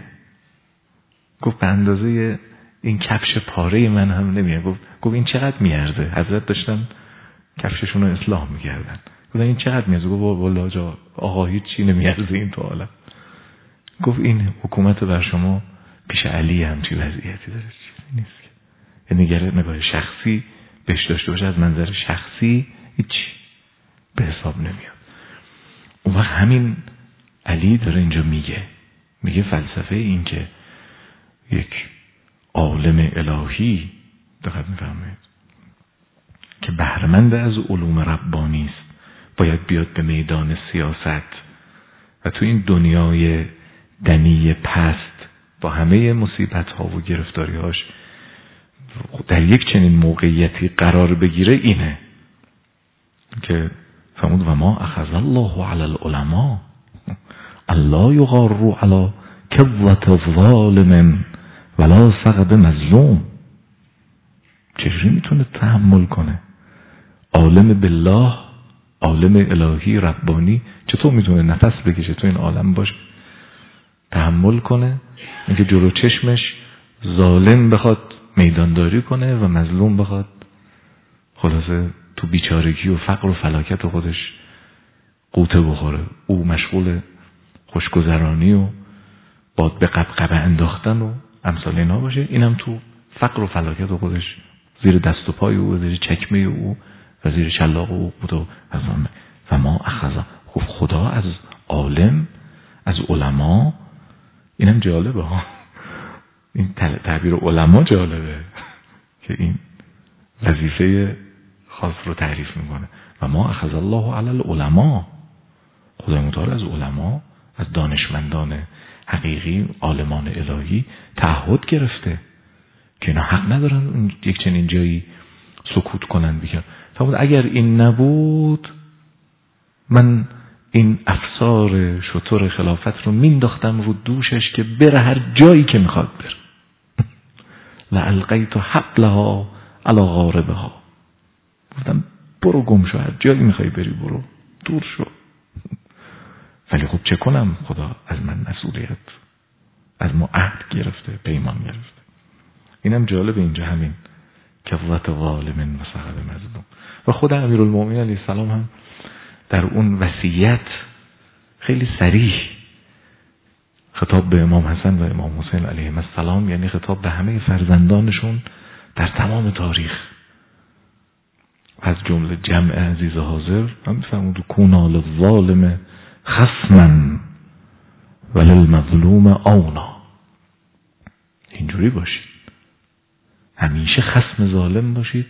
گفت به اندازه این کفش پاره من هم نمیاد. گفت گفت این چقدر میارزه؟ حضرت داشتن کفششون رو اصلاح میکردن. گفت این چقدر میارزه؟ گفت والله جا آقا هیچ چی نمیارزه این تو عالم. گفت این حکومت بر شما پیش علی هم چی وضعیتی داره، چیزی نیست که. یعنی نگره نگاه شخصی بهش داشته باشه، از منظر شخصی هیچ به حساب نمیاد. اون وقت همین علی داره اینجا میگه میگه فلسفه این که یک عالم الهی دقت میفهمید که بهره‌مند از علوم ربانی است باید بیاد به میدان سیاست و تو این دنیای دنی پست با همه مصیبت ها و گرفتاری هاش در یک چنین موقعیتی قرار بگیره. اینه که فرمود و ما اخذ الله علی العلماء الله یغاروا علی کظة ظالم ولا سقط مظلوم. چجوری میتونه تحمل کنه عالم بالله، عالم الهی ربانی، چطور میتونه نفس بکشه تو این عالم باشه، تحمل کنه اینکه جلو چشمش ظالم بخواد میدانداری کنه و مظلوم بخواد خلاصه تو بیچارگی و فقر و فلاکت خودش قوطه بخوره، او مشغول خوشگذرانی و باد به قبقبه انداختن و امثال اینا باشه، اینم تو فقر و فلاکت خودش زیر دست و پای او، زیر چکمه او و زیر شلاق او بودو و ما اخذ. خدا از عالم، از علما، اینم جالبه ها، این تعبیر علما جالبه که این وظیفه خاص رو تعریف میکنه. و ما اخذ الله علی العلماء، خدای متعال از علما، از دانشمندان حقیقی، عالمان الهی تعهد گرفته که اینا حق ندارن یک چنین جایی سکوت کنن بگن فرمود اگر این نبود من این افسار شتر خلافت رو مینداختم رو دوشش که بره هر جایی که میخواد بره. لالقیت حبلها علی غاربها، گفتم برو گم شو، هر جایی میخوای بری برو، دور شو. ولی خب چه کنم، خدا از من مسئولیت، از ما عهد گرفته، پیمان گرفته. اینم جالب اینجا همین کفوت ظالم و سخط مظلوم. و خود امیرالمومنین علیه السلام هم در اون وصیت خیلی صریح خطاب به امام حسن و امام حسین علیهم السلام، یعنی خطاب به همه فرزندانشون در تمام تاریخ، از جمله جمع عزیز حاضر هم فرمود کون للظالم خصما وللمظلوم اونا. اینجوری باشید، همیشه خصم ظالم باشید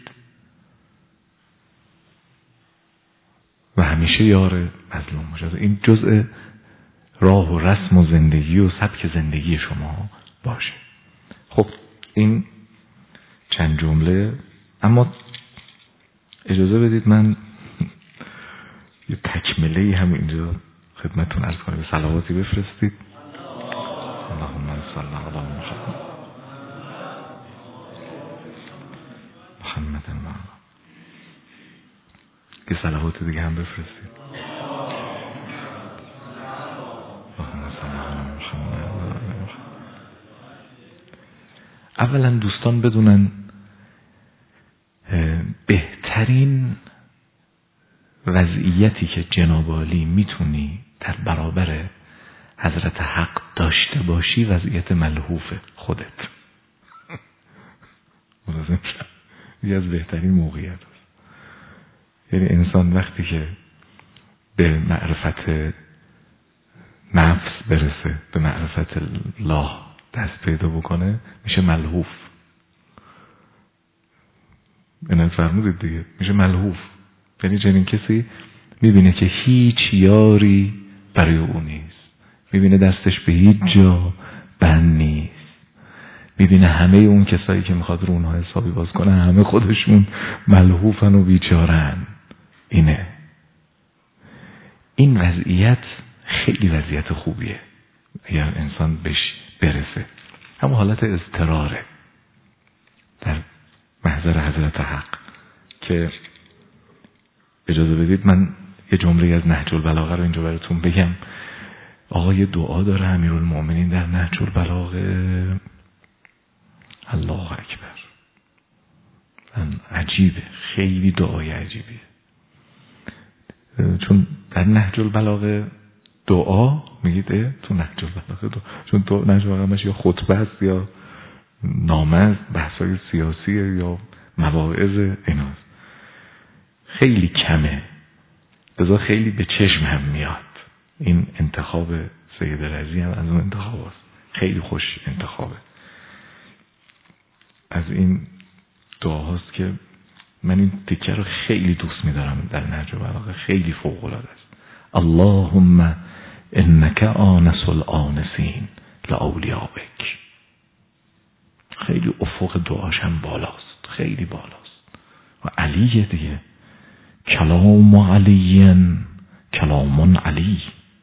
و همیشه یار مظلوم باشید. این جزء راه و رسم و زندگی و سبک زندگی شما باشه. خب این چند جمله، اما اجازه بدید من یه تکمله هم اینجا خدمتتون عرض کنم. صلواتی بفرستید. اللهم صل علی محمد محمد ما که صلوات دیگه هم بفرستید. اللهم صل علی محمد. اولا دوستان بدونن بهترین وضعیتی که جناب عالی میتونی در برابر حضرت حق داشته باشی وضعیت ملهوف خودت. یه از بهترین موقعیت است. یعنی انسان وقتی که به معرفت نفس برسه، به معرفت الله دست پیدا بکنه، میشه ملهوف. اینم فرمودید دیگه، میشه ملهوف. یعنی چنین کسی میبینه که هیچ یاری برای او نیست، میبینه دستش به هیچ جا بند نیست، میبینه همه اون کسایی که میخواد رو اونها حسابی باز کنه همه خودشون ملهوفن و بیچارن. اینه این وضعیت خیلی وضعیت خوبیه اگر انسان بهش برسه. همون حالت اضطراره در محضر حضرت حق که اجازه بدید من یه جمله از نهج البلاغه رو اینجا براتون بگم. آقا یه دعا داره امیرالمومنین در نهج البلاغه، الله اکبر، عجیبه، خیلی دعای عجیبیه. چون در نهج البلاغه دعا میگید تو نهج البلاغه دعا، چون تو نهج البلاغه یا خطبه است یا نامه است، بحثای سیاسی یا مواعظ ایناست، خیلی کمه، بذار خیلی به چشم هم میاد. این انتخاب سید رضی هم از اون انتخاب است، خیلی خوش انتخابه. از این دعاهاست که من این تکه رو خیلی دوست میدارم در نهج البلاغه، خیلی فوق العاده است. اللهم انک آنس الآنسین لاولیائک. خیلی افق دعاش هم بالاست، خیلی بالاست. و علیه دیگه، کلام علیین کلام علی.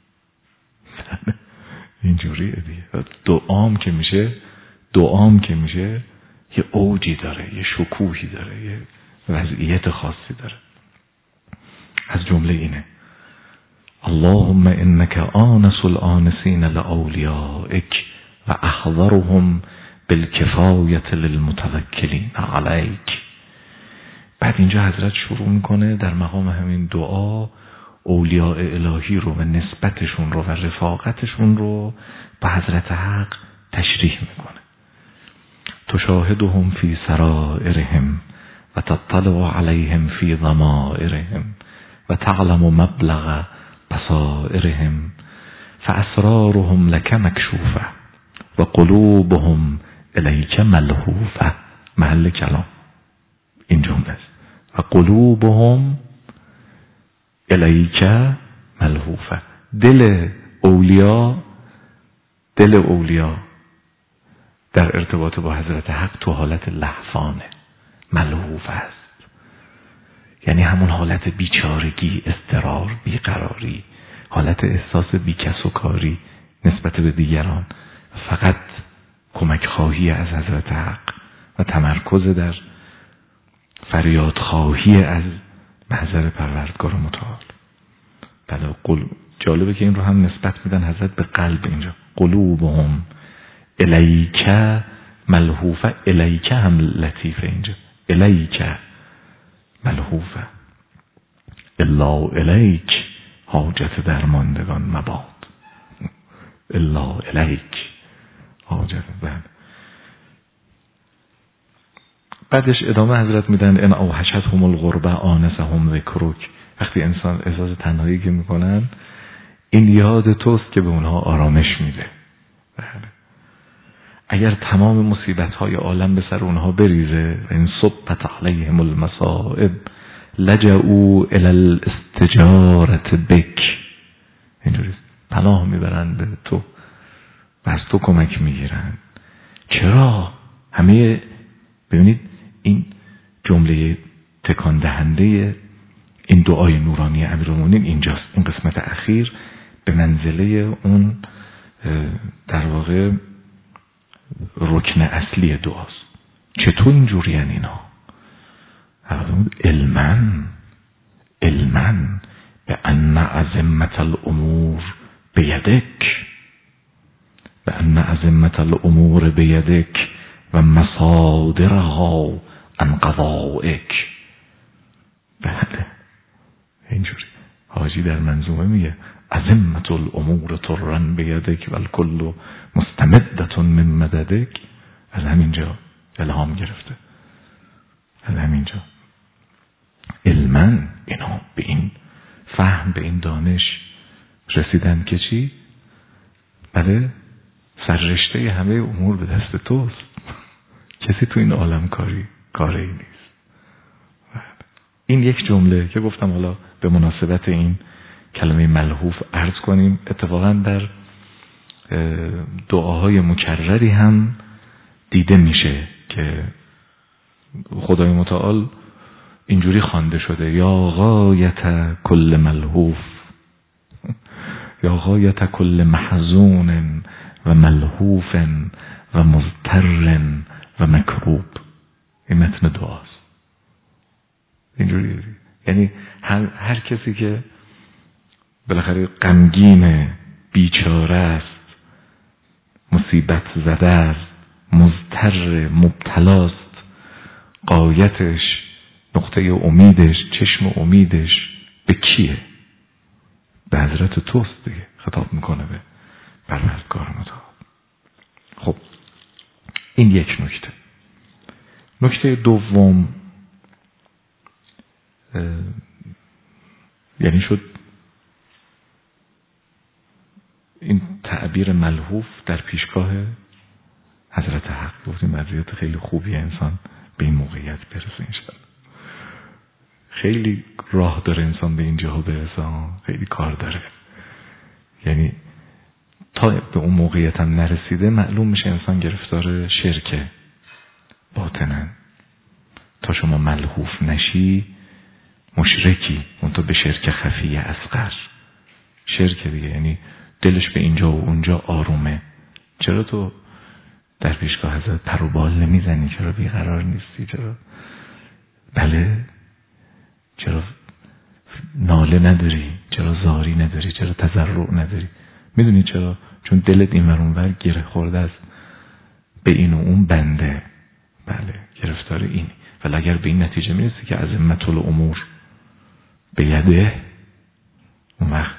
اینجوریه دیگه. دعام که میشه دعام که میشه یه اوجی داره، یه شکوهی داره، یه وضعیت خاصی داره. از جمله اینه اللهم انک آنس الآنسین لاولیائک و احضرهم بالکفایت للمتوکلین علیک. بعد اینجا حضرت شروع میکنه در مقام همین دعا اولیاء الهی رو و نسبتشون رو و رفاقتشون رو با حضرت حق تشریح میکنه. تشاهدهم فی سرائرهم و تطلع علیهم فی ضمائرهم و تعلم مبلغ بصائرهم فاسرارهم لک مکشوفه و قلوبهم الیک ملهوفه. محل کلام این جمله است. و قلوبهم الیک ملهوفه. دل اولیا دل اولیا در ارتباط با حضرت حق تو حالت لهفانه، ملهوف است. یعنی همون حالت بیچارگی، اضطرار، بیقراری، حالت احساس بیکس و کاری نسبت به دیگران، فقط کمک خواهی از حضرت حق و تمرکز در فریاد خواهی از محضر پروردگار متعال. بله قل... جالبه که این رو هم نسبت میدن حضرت به قلب. اینجا قلوبهم الیک ملهوفه، الیک هم لطیفه، اینجا الیک ملهوفه. الا الیک حاجت درماندگان مباد. الا الیک حاجت درماندگان. بعدش ادامه حضرت میدن ان اوحشتهم الغربه آنسهم ذکرک. وقتی انسان احساس تنهایی که میکنن این یاد توست که به اونها آرامش میده. بله. اگر تمام مصیبت های عالم به سر اونها بریزه، این صبت علیهم المصائب لجئوا الی الاستجارة بک، اینجوری پناه میبرن به تو و از تو کمک میگیرن. چرا؟ همه ببینید این جمله تکان دهنده این دعای نورانی امیرالمومنین اینجاست. این قسمت اخیر به منزله اون در واقع رکن اصلی دعاست. چطور اینجوری ان اینا؟ علما علما به ان عظمت الامور بیدک، به ان عظمت الامور بیدک و مصادرها عن قضائک. بله اینجوری حاجی در منظومه میگه عظمت الامور طرن بیدک و الکل مستمدة من مددک. از همینجا الهام گرفته، از همینجا علما اینا به این فهم، به این دانش رسیدن که چی؟ بله سررشته همه امور به دست توست. کسی تو این عالم کاری کاری نیست. این یک جمله که گفتم حالا به مناسبت این کلمه ملهوف عرض کنیم. اتفاقا در دعاهای مکرری هم دیده میشه که خدای متعال اینجوری خوانده شده: یا غایت کل ملهوف، یا غایت کل محزون و ملهوف و مضطر و مکروب. این متن دعاست. اینجوری یعنی هر, هر کسی که بالاخره غمگین، بیچاره است، مصیبت زده است، مضطر، مبتلاست، غایتش، نقطه امیدش، چشم امیدش به کیه؟ به حضرت توست دیگه. خطاب میکنه به پروردگار متعال. خب این یک نکته. نکته دوم یعنی شد این تعبیر ملهوف در پیشگاه حضرت حق. گفتیم مزیت خیلی خوبیه انسان به این موقعیت برسه. انشاءالله خیلی راه داره انسان به اینجا برسه، خیلی کار داره. یعنی تا به اون موقعیت هم نرسیده معلوم میشه انسان گرفتار شرکه باطنن. تا شما ملهوف نشی مشرکی، اون تو به شرک خفیه اصغر. شرک دیگه یعنی دلش به اینجا و اونجا آرومه. چرا تو در پیشگاه حضرت پر و بال نمیزنی؟ چرا بیقرار نیستی؟ چرا بله چرا ناله نداری؟ چرا زاری نداری؟ چرا تضرع نداری؟ میدونی چرا؟ چون دلت این ور اون ور گره خورده است به این و اون بنده. بله گرفتار اینی. ولی اگر به این نتیجه میرسی که عظمت الامور به یده، اون وقت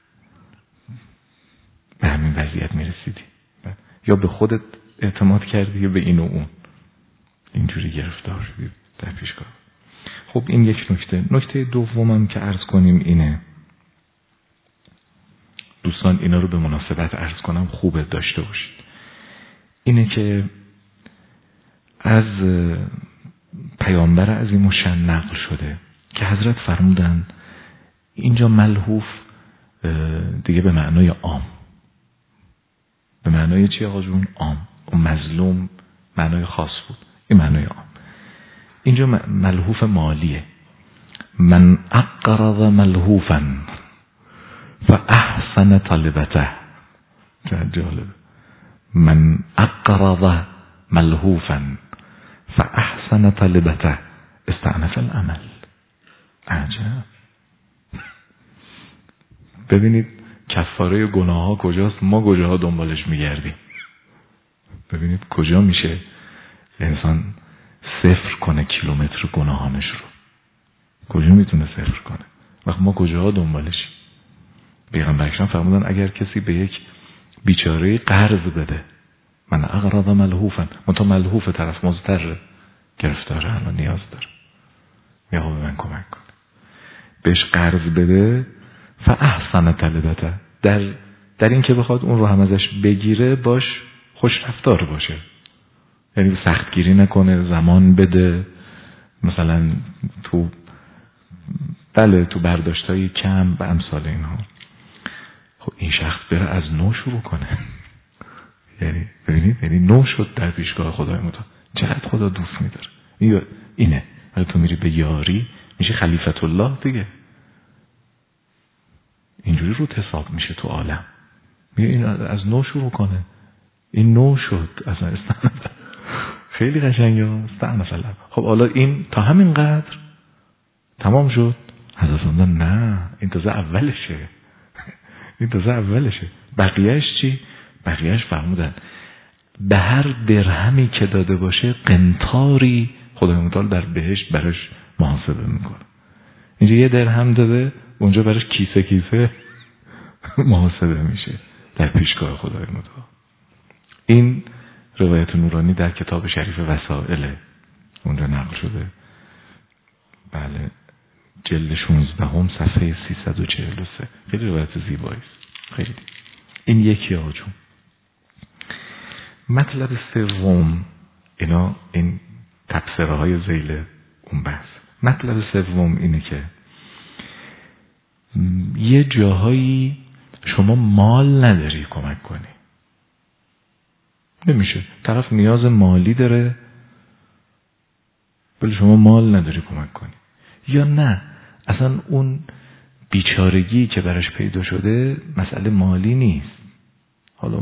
به همین وضعیت میرسیدی، یا به خودت اعتماد کردی یا به این و اون، اینجوری گرفتار شدی در پیشگاه. خب این یک نکته. نکته دومم که عرض کنیم اینه، دوستان اینا رو به مناسبت عرض کنم خوبه داشته باشید، اینه که از پیامبر عظیم الشأن نقل شده که حضرت فرمودن اینجا ملهوف دیگه به معنای عام. به معنای چی آقا جون؟ عام. و مظلوم معنای خاص بود، این معنای عام. اینجا ملهوف مالیه. من اقرض ملهوفا فاحسن طلبته. جالب. من اقرض ملهوفا فاحسن طلبته استعنف العمل. عجب. ببینید کفاره گناه ها کجاست، ما کجاها دنبالش میگردیم. ببینید کجا میشه انسان صفر کنه کیلومتر گناهانش رو، کجا میتونه صفر کنه، وقت ما کجاها دنبالش. پیغمبر اکرم فرمودن اگر کسی به یک بیچاره قرض بده، من اقرض ملهوفا، منتها ملهوف طرف مضطر گرفتاره، الان نیاز داره، یا به من کمک کنه، بهش قرض بده، فاحسن طلبته، در در این که بخواد اون رو هم ازش بگیره باش خوش رفتار باشه، یعنی سختگیری نکنه، زمان بده، مثلا تو بله تو برداشتای کم و امثال اینها. خب این شخص بره از نو شروع کنه، یعنی ببینید یعنی نو شد در پیشگاه خدای متعال. چقدر خدا دوست می‌داره. این اینه اگه تو میری به یاری میشه خلیفت الله دیگه، اینجوری رو حساب میشه تو عالم. میگه این از نو شروع کنه، این نو شد اصلا استعنف. خیلی قشنگه استعنف الله. خب حالا این تا همین قدر تمام شد؟ حضرت فرمودن نه، این تازه اولشه، این تازه اولشه. بقیهش چی؟ بقیهش فرمودن به هر درهمی که داده باشه قنطاری خدای متعال در بهشت براش محاسبه میکنه. اینجا یه درهم داده، اونجا براش کیسه کیسه محاسبه میشه در پیشگاه خدای متعال. این روایت نورانی در کتاب شریف وسائل اونجا نقل شده. بله جلد شانزده هم صفحه سیصد و چهل و سه. خیلی روایت زیبایی است. خیلی. این یکی آجون. مطلب سوم، اینا این تبصره های ذیل اون بحث. مطلب سوم اینه که یه جاهایی شما مال نداری کمک کنی، نمیشه. طرف نیاز مالی داره ولی شما مال نداری کمک کنی، یا نه اصلا اون بیچارگی که براش پیدا شده مسئله مالی نیست، حالا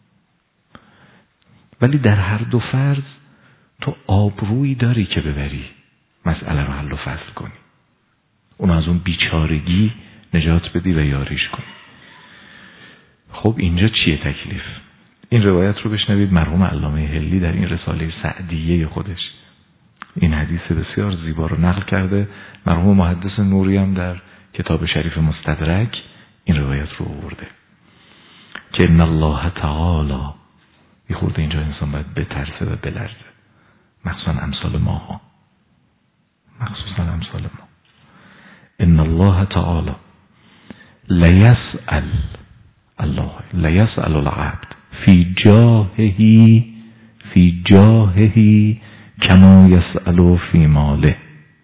ولی در هر دو فرض تو آبرویی داری که ببری مسئله رو حل و فصل کنی، اون از اون بیچارگی نجات بدی و یاریش کنی. خب اینجا چیه تکلیف؟ این روایت رو بشنوید. مرحوم علامه حلی در این رساله سعدیه خودش این حدیث بسیار زیبا رو نقل کرده. مرحوم محدث نوری هم در کتاب شریف مستدرک این روایت رو آورده که ان الله تعالی، یه خورده اینجا انسان باید بترسه و بلرزه، مخصوصا امثال ما ها، مخصوصا امثال ما. ان الله تعالی لیسأل الله لیسأل العبد فی جاهه فی جاهه کما یسأل فی ماله.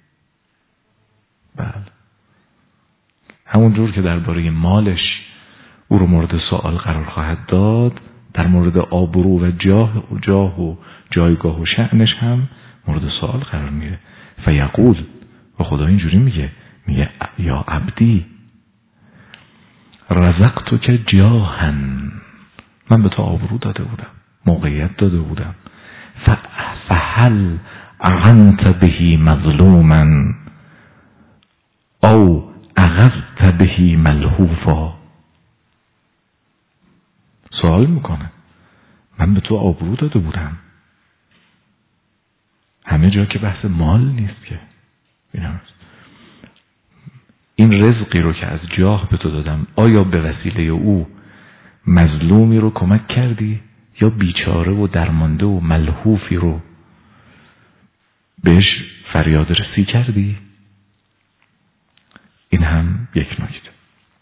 بله همون جور که درباره مالش او رو مورد سوال قرار خواهد داد، در مورد آبرو و جاه و جاه و جایگاه و شأنش هم مورد سوال قرار میره. فیقول، و خدا اینجوری میگه، میگه یا عبدی رزقتو که جاهن، من به تو آبرو داده بودم، موقعیت داده بودم، فهل اعنت بهی مظلوما او اغذت بهی ملهوفا. سوال میکنه من به تو آبرو داده بودم، همه جا که بحث مال نیست که. این هم است. این رزقی رو که از جاه به تو دادم، آیا به وسیله او مظلومی رو کمک کردی یا بیچاره و درمانده و ملهوفی رو بهش فریاد رسی کردی؟ این هم یک نکته.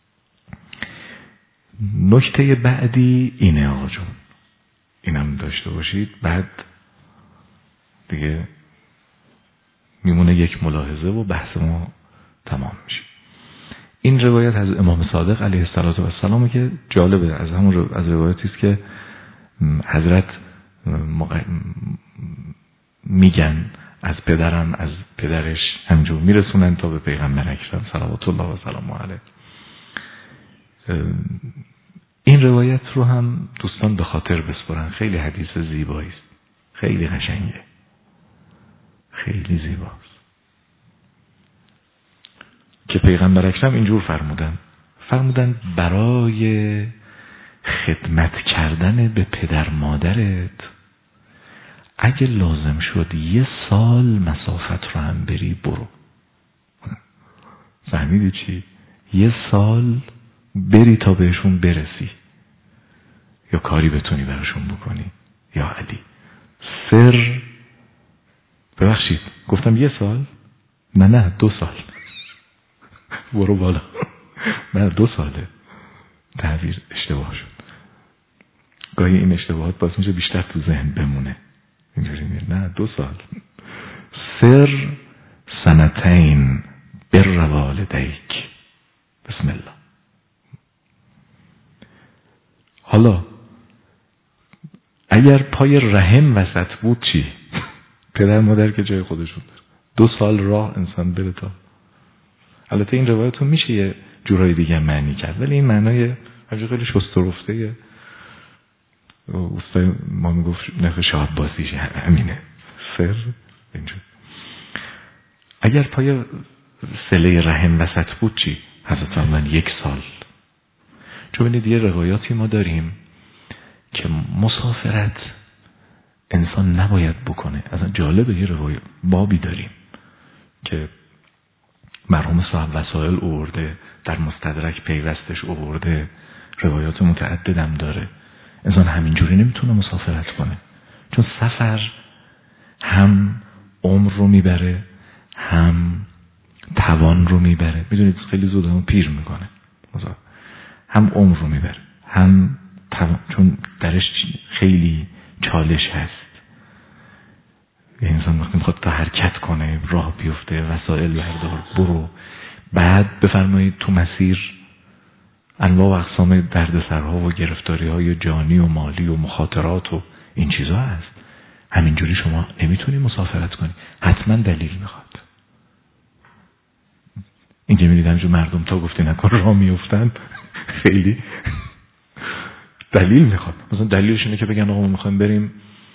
نکته بعدی اینه آقا جون، اینم داشته باشید، بعد دیگه میمونه یک ملاحظه و بحث ما تمام میشه. این روایت از امام صادق علیه السلام که جالبه، از همون رو از روایتی است که حضرت مق... میگن از پدرم از پدرش همجور میرسونن تا به پیغمبر اکرم صلوات الله و سلامه علیه. این روایت رو هم دوستان به خاطر بسپرن، خیلی حدیث زیبایی است، خیلی قشنگه، خیلی زیباست که پیغمبر اکرم اینجور فرمودن فرمودن برای خدمت کردن به پدر مادرت اگه لازم شد یه سال مسافت رو هم بری برو. فهمیدی چی؟ یه سال بری تا بهشون برسی یا کاری بتونی براشون بکنی. یا علی سر ببخشید گفتم یه سال؟ نه نه دو سال برو بالا. نه دو ساله، تعبیر اشتباه شد. گاهی این اشتباهات باعث میشه بیشتر تو ذهن بمونه. اینجوری میره نه دو سال. سر سنتین بر والدیک. بسم الله. حالا اگر پای رحم وسط بود چی؟ پدر مادر که جای خودشون داره، دو سال راه انسان بره تا. البته این روایت رو میشه یه جورای دیگه معنی کرد، ولی این معنای همچنین خیلی شست و رفته استاد ما میگفت نخ شاه بازیش همینه. سر اینجور اگر پای صله رحم وسط بود چی؟ حضرت من یک سال. چون ببینید یه روایاتی ما داریم که مسافرت انسان نباید بکنه. اصلا جالبه یه روایت بابی داریم که مرحوم صاحب وسائل آورده، در مستدرک پیوستش آورده، روایات متعددم داره. انسان همینجوری نمیتونه مسافرت کنه، چون سفر هم عمر رو میبره هم توان رو میبره. میدونید خیلی زود هم پیر میکنه. هم عمر رو میبره هم توان، چون درش خیلی چالش هست. یه انسان وقتی میخواد تا حرکت کنه، راه بیفته، وسایل بردار، برو، بعد بفرمایید تو مسیر انواع و اقسام دردسرها و گرفتاری های جانی و مالی و مخاطرات و این چیزها هست. همینجوری شما نمیتونی مسافرت کنی، حتما دلیل میخواد. این که میدید همینجور مردم تا گفتی نکن راه میفتن، خیلی دلیل میخواد. مثلا دلیلش اینه که بگن آقا ما میخوایم بریم،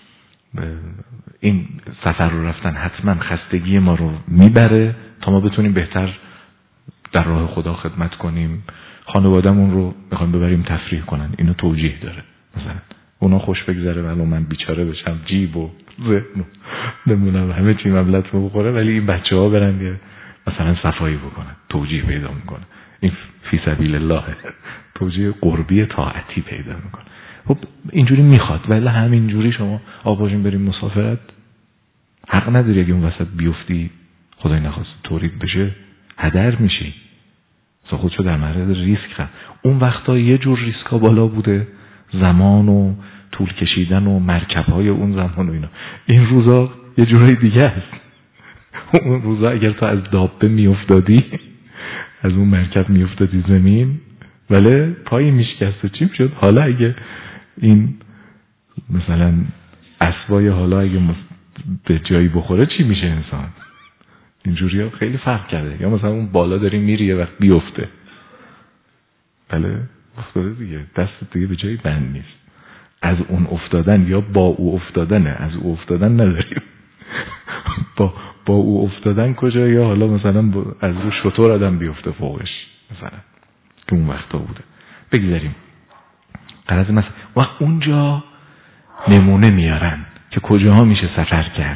این سفر رو رفتن حتما خستگی ما رو میبره تا ما بتونیم بهتر در راه خدا خدمت کنیم، خانواده‌مون رو میخوایم ببریم تفریح کنن. اینو توجیه داره. مثلا اونا خوش بگذره ولی من بیچاره بشم، جیب و ذهن نمونم همه چی مبلت بخوره، ولی این بچه ها برن یه مثلا صفایی بکنن. توجیه پیدا میکنه. این فی سبیل الله، توجیه قربی طاعتی پیدا میکنه. خب اینجوری میخواد، ولی همینجوری شما آباجین بریم مسافرت حق نداری. اگه اون وسط بیفتی خدای نخواست تورید بشه هدر میشی، تو خودشو در معرض ریسک خواهد. اون وقتا یه جور ریسکا بالا بوده، زمان و طول کشیدن و مرکب‌های اون زمان و اینا. این روزا یه جورای دیگه است. اون روزا اگر تو از دابه میافتادی، از اون مرکب میافتادی زمین، ولی پایی میشکست و چی میشد؟ حالا اگه این مثلا اسبای حالا اگه به جایی بخوره چی میشه انسان؟ اینجوری ها خیلی فرق کرده. یا مثلا اون بالا داری میری یه وقت بیفته، بله افتاده دیگه، دست دیگه به جایی بند نیست. از اون افتادن یا با او افتادنه، از او افتادن نداریم. با با او افتادن کجا؟ یا حالا مثلا از رو شطور آدم بیفته فوقش مثلا، که اون وقتا بوده. بگذاریم قرض مثلا وقت اونجا نمونه میارن که کجاها میشه سفر کرد.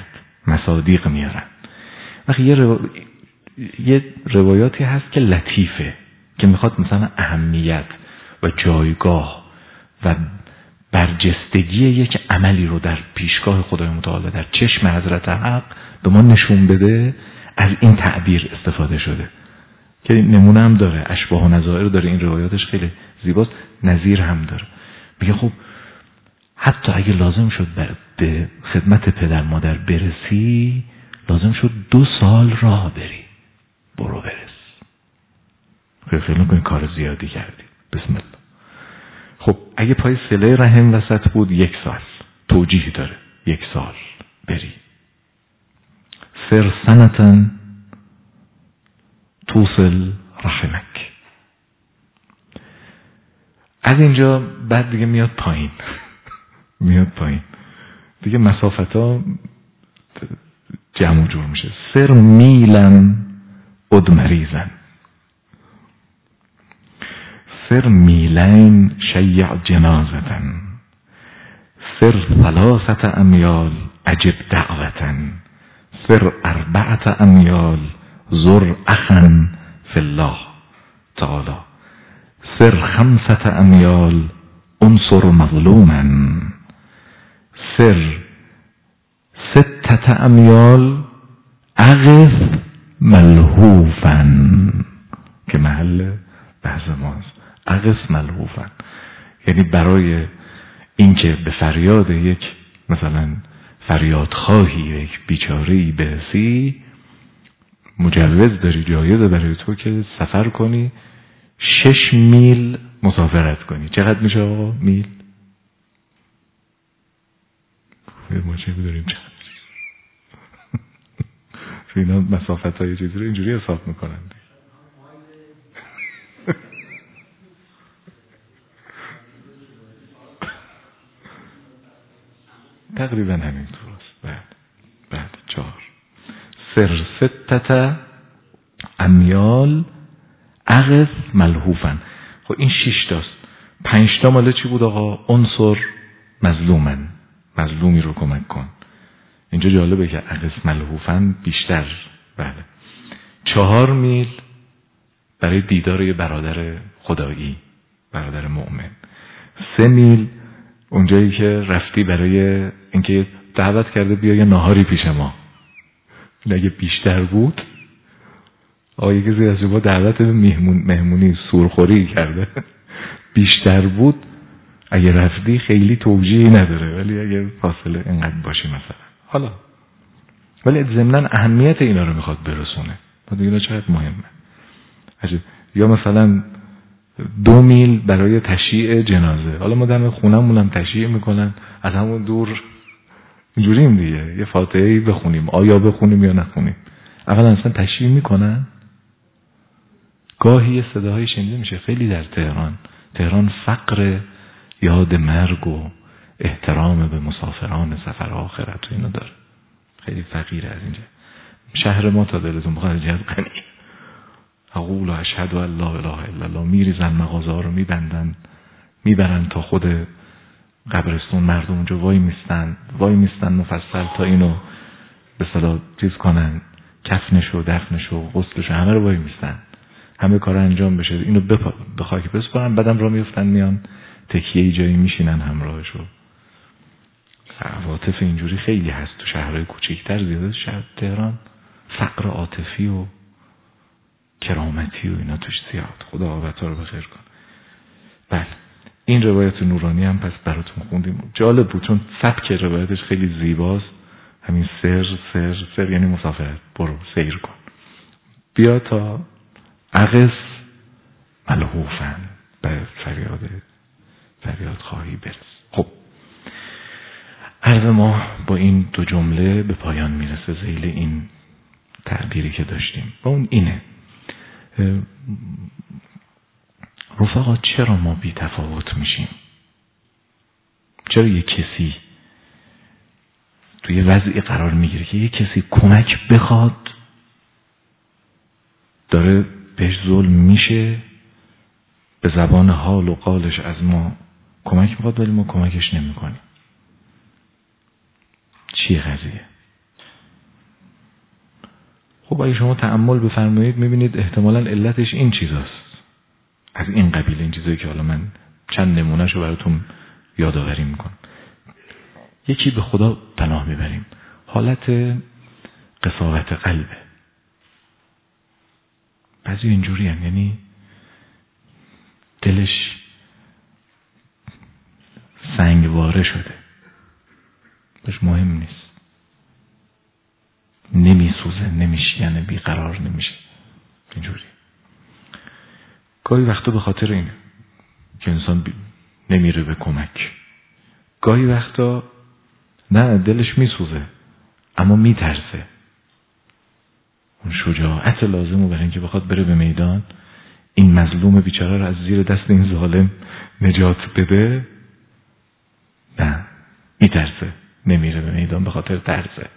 مصادیق میارن. وقتی یه, رو... یه روایاتی هست که لطیفه، که میخواد مثلا اهمیت و جایگاه و برجستگی یک عملی رو در پیشگاه خدای متعال در چشم حضرت حق به ما نشون بده، از این تعبیر استفاده شده که نمونه هم داره، اشباه و نظائر داره، این روایاتش خیلی زیباست، نظیر هم داره. میگه خب حتی اگه لازم شد به خدمت پدر مادر برسی، لازم شد دو سال راه بری، برو برس. خیلی خیلی نکنی کار زیادی کردی، بسم الله. خب اگه پای صله رحم وسط بود، یک سال توجیه داره، یک سال بری. سر سنتن توصل رحمک. از اینجا بعد دیگه میاد پایین میاد پایین دیگه، مسافت ها جمع جور میشه. سر میلن ادمریزن، سر میلین شیع جنازتن، سر ثلاثت امیال عجب دعوتن، سر اربعت امیال زر اخن فی الله تعالی، سر خمسة امیال انصر مظلوما، سر ستة امیال اغث ملهوفا، که محل بحث ماست. اغث ملهوفا یعنی برای اینکه به فریاد یک مثلا فریادخواهی یک بیچاره‌ای برسی، مجوز داری، جایزه برای تو که سفر کنی شش میل مسافرت کنی. چقدر میشه آقا میل؟ ما چه بداریم چقدر اینا مسافت های چیزی رو اینجوری حساب میکنن. تقریبا همین طورست. بعد بعد چهار سر ستت امیال اغث ملهوفن. خب این شش تاست. پنج تا مال چی بود آقا؟ انصر مظلومن، مظلومی رو کمک کن. اینجا جالبه که اغث ملهوفن بیشتر. بله. چهار میل برای دیدار یه برادر خدایی، برادر مؤمن. سه میل اونجایی که رفتی برای اینکه دعوت کرده بیا یه ناهاری پیش ما. اگه بیشتر بود، آقا کسی از شما دعوت مهمون مهمونی سورخوری کرده، بیشتر بود، اگه رفتی خیلی توجیهی نداره، ولی اگه فاصله اینقدر باشه مثلا، حالا ولی ضمناً اهمیت اینا رو میخواد برسونه. بعد اینا چقدر مهمه. عجب. یا مثلا دو میل برای تشییع جنازه. حالا ما در خونمون هم تشییع میکنن، از همون دور اینجوریم دیگه، یه فاتحه‌ای بخونیم، آیا بخونیم یا نخونیم. اولا اصلا تشییع میکنن، گاهی یه صداهایی شنیده میشه خیلی در تهران. تهران فقر یاد مرگ و احترام به مسافران سفر آخرت و اینو داره، خیلی فقیره از اینجا. شهر ما تا دلتون بخواد جهت غنی. اقول اشهد ان لا اله الا الله، میریزن مغازه ها رو میبندن میبرن تا خود قبرستون، مردم اونجا وای میستن وای میستن مفصل تا اینو به صلاح چیز کنن، کفنش و دفنش و غسلش همه رو وای میستن، همه کار انجام بشه، اینو به خاک بسپارن، بعدم را میفتن میان تکیه جایی میشینن همراهشو. عواطف اینجوری خیلی هست تو شهرهای کوچیک‌تر، زیاده شهر تهران فقر عاطفی و کرامتی و اینا توش زیاد. خدا عاقبت‌ها رو بخیر کن. بله این روایت نورانی هم پس براتون خوندیم، جالب بود چون سبک روایتش خیلی زیباست. همین سر سر سر یعنی مسافرت، برو سیر کن، بیا تا اغث ملهوفن، به فریاد فریاد خواهی برس. خب عرض ما با این دو جمله به پایان میرسه ذیل این تعبیری که داشتیم. با اون اینه رفقا، چرا ما بی تفاوت میشیم؟ چرا یک کسی توی وضعی قرار میگیره که یک کسی کمک بخواد، داره بهش ظلم میشه، به زبان حال و قالش از ما کمک میخواد ولی ما کمکش نمیکنیم؟ چیه قضیه؟ خب اگه شما تأمل بفرمایید میبینید احتمالاً علتش این چیزاست، از این قبیل این چیزایی که حالا من چند نمونهشو براتون یادآوری میکنم. یکی به خدا پناه میبریم، حالت قساوت قلبه. بعضی اینجوری هم، یعنی دلش سنگواره شده، بهش مهم نیست، نمیسوزه، نمیشکنه، بیقرار نمیشه. اینجوری گاهی وقتا به خاطر اینه که انسان بی... نمیره به کمک. گاهی وقتا نه، دلش میسوزه اما میترسه. اون شجاعت لازمه برای اینکه بخواد بره به میدان این مظلوم بیچاره رو از زیر دست این ظالم نجات بده، نه، میترسه، نمیره به میدان به خاطر ترسه.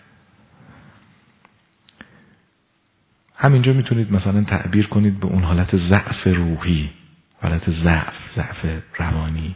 همینجا میتونید مثلا تعبیر کنید به اون حالت ضعف روحی، حالت ضعف، ضعف روانی.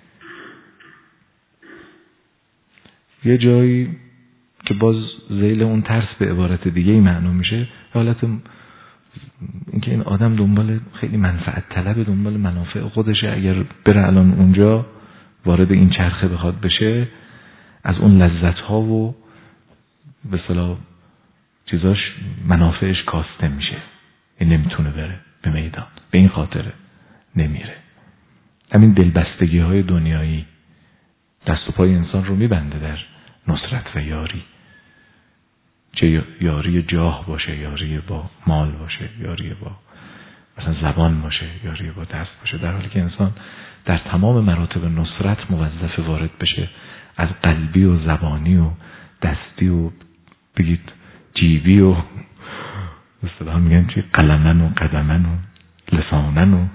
یه جایی که باز ذیل اون ترس به عبارت دیگه ای معنی میشه، حالت اینکه این آدم دنبال خیلی منفعت طلب، دنبال منافع خودشه. اگر بره الان اونجا وارد این چرخه بخواد بشه، از اون لذت ها و به اصطلاح چیزاش منافعش کاسته میشه، این نمیتونه بره به میدان، به این خاطره نمیره. همین دلبستگی های دنیایی دست و پای انسان رو میبنده در نصرت و یاری، چه یاری جاه باشه، یاری با مال باشه، یاری با مثلا زبان باشه، یاری با دست باشه، در حالی که انسان در تمام مراتب نصرت موظف وارد بشه، از قلبی و زبانی و دستی و بگید جیبی و اصطلاحا میگن چی، قلمن و قدمن و لسانن و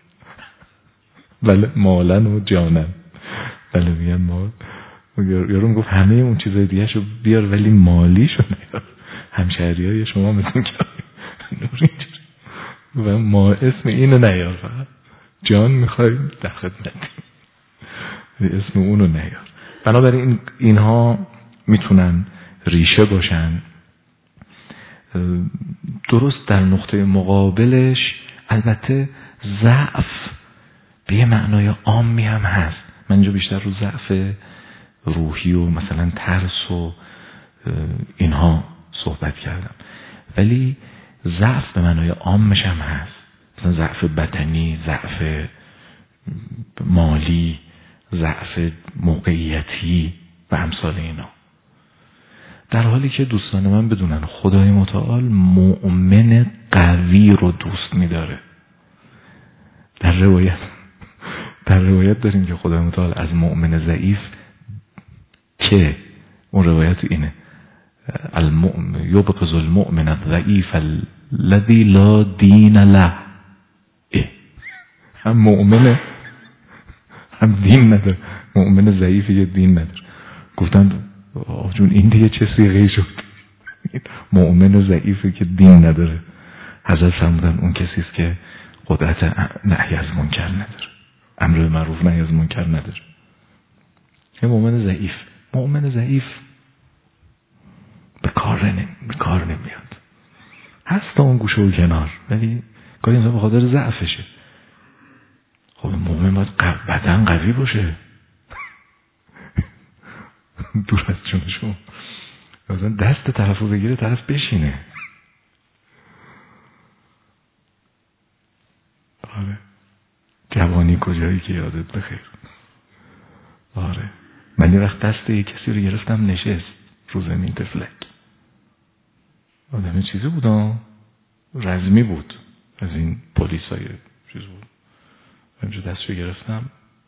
بله مالن و جانن، بله میگن مال. یارو میگفت همه اون چیزای دیگه شو بیار ولی مالی شو نیار. همشهری های شما مثل که و ما اسم اینو نیار، فقط جان میخوایم در خدمت، اسم اونو نیار. بنابراین اینها میتونن ریشه باشن. درست در نقطه مقابلش البته ضعف به یه معنای عامی هم هست. من اینجا بیشتر رو ضعف روحی و مثلا ترس و اینها صحبت کردم، ولی ضعف به معنای عامش هم هست، مثلا ضعف بدنی، ضعف مالی، ضعف موقعیتی و امثال اینا. در حالی که دوستان من بدونن خدای متعال مؤمن قوی رو دوست می‌داره. در روایت در روایت داریم که خدای متعال از مؤمن ضعیف، که اون روایت اینه المؤمن یبغض المؤمن الضعیف الذی لا دین له، هم مؤمنه هم دین نداره، مؤمن ضعیفی که دین نداره. گفتن آه جون این دیگه چه صیغه‌ای شد، مؤمن ضعیفی که دین نداره. حضرت فرمودن اون کسی است که قدرت نهی از منکر نداره، امر به معروف نهی از منکر نداره. یه مؤمن ضعیف، مؤمن ضعیف به کار نمی... به کار نمیاد، هست تا اون گوشه و کنار، ولی کاری انسان به خاطر ضعفشه. خب مؤمن باید قو... بدن قوی باشه. دور از جون شما مثلا دست طرف رو بگیره طرف بشینه. آره جوانی کجایی که یادت بخیر. آره من یه وقت دست یک کسی رو گرفتم نشست رو زمین تفلک. آدم چیزی بود، رزمی بود، از این پلیسای چیز بود. اینجا دستشو گرفتم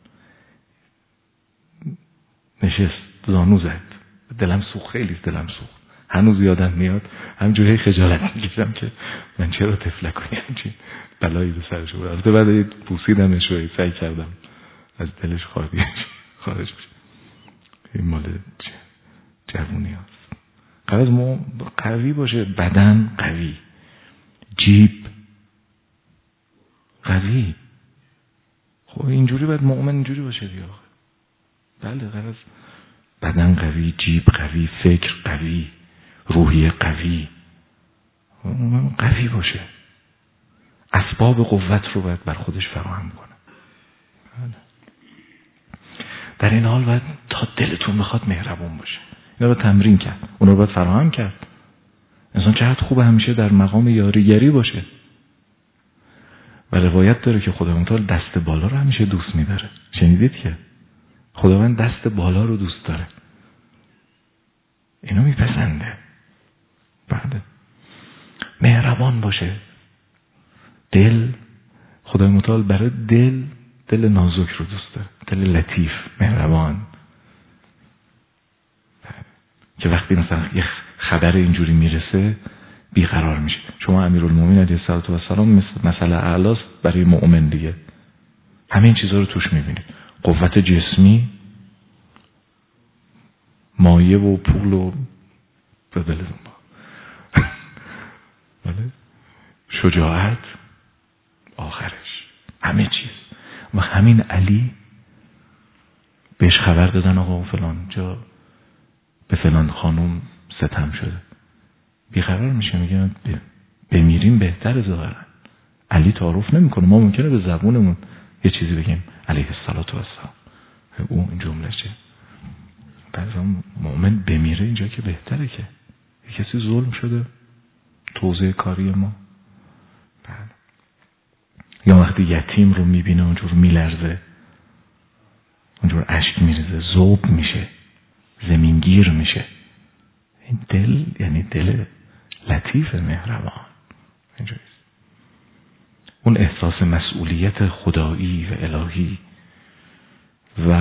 نشست، زانو زد، دلم سوخت، خیلی دلم سوخت، هنوز یادم میاد. همینجوری خجالت میکشم که من چرا تفلک کنیم، همچین بلایی به سرش بود. البته بعد پوسیدمش و سعی کردم از دلش خارج خارج بشه. این مال جوونی هست. قرار ما قوی باشه، بدن قوی، جیب قوی. خب اینجوری باید مؤمن اینجوری باشه دیگه. بله قرار بدن قوی، جیب قوی، فکر قوی، روحیه قوی. مؤمن قوی باشه، اسباب قوت رو باید بر خودش فراهم کنه. در این حال باید تا دلتون بخواد مهربون باشه. اینا رو تمرین کرد، اون رو باید فراهم کرد. انسان چقدر خوبه همیشه در مقام یاریگری باشه. و روایت داره که خداوند تعالی دست بالا رو همیشه دوست می‌داره. شنیدید که خداوند دست بالا رو دوست داره، اینو میپسنده. بعد مهربان باشه. دل، خداوند متعال برای دل دل نازک رو دوست داره، دل لطیف مهربان، که وقتی مثلا یه خبر اینجوری میرسه بیقرار میشه. شما امیرالمومنین علیه السلام مثل مثل اعلاست برای مؤمن دیگه، همه این چیزها رو توش میبینید. قوت جسمی، مایه و پول و بدل شجاعت آخرش همه چیز. و همین علی بهش خبر دادن آقا فلان جا به فلان خانوم ستم شده، بیقرار میشه، میگه بمیریم بهتره. ظاهرا علی تعارف نمیکنه، ما ممکنه به زبونمون یه چیزی بگیم علیه السلام، اون این جمله چه بعضا مؤمن بمیره اینجا که بهتره، که کسی ظلم شده توزیع کاری ما. بعد یا وقتی یتیم رو میبینه اونجور میلرزه، اونجور اشک میریزه، ذوب میشه، زمینگیر میشه. این دل یعنی دل لطیف مهربان. اینجوریه. اون احساس مسئولیت خدایی و الهی و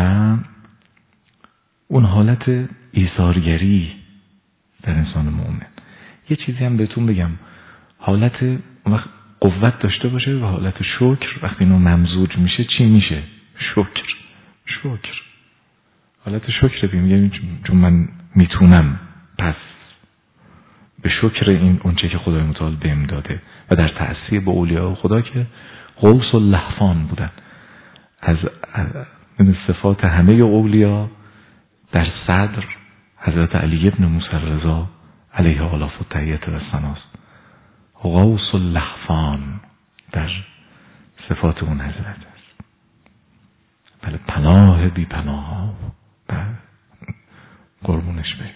اون حالت ایثارگری در انسان مؤمن. یه چیزی هم بهتون بگم، حالت وقت قوت داشته باشه و حالت شکر وقتی اینو ممزوج میشه چی میشه؟ شکر. شکر حالت شکر بیم، چون من میتونم، پس به شکر این اونچه که خدای متعال بهم داده. و در تأثیر به اولیاء خدا که غوث و لحفان بودن، از من صفات همه اولیا در صدر حضرت علی ابن موسی رضا علیه آلاف و تحییت و سناست. غوث و لحفان در صفات اون حضرت است. بله، پناه بی پناه ها، بله قربونش بریم.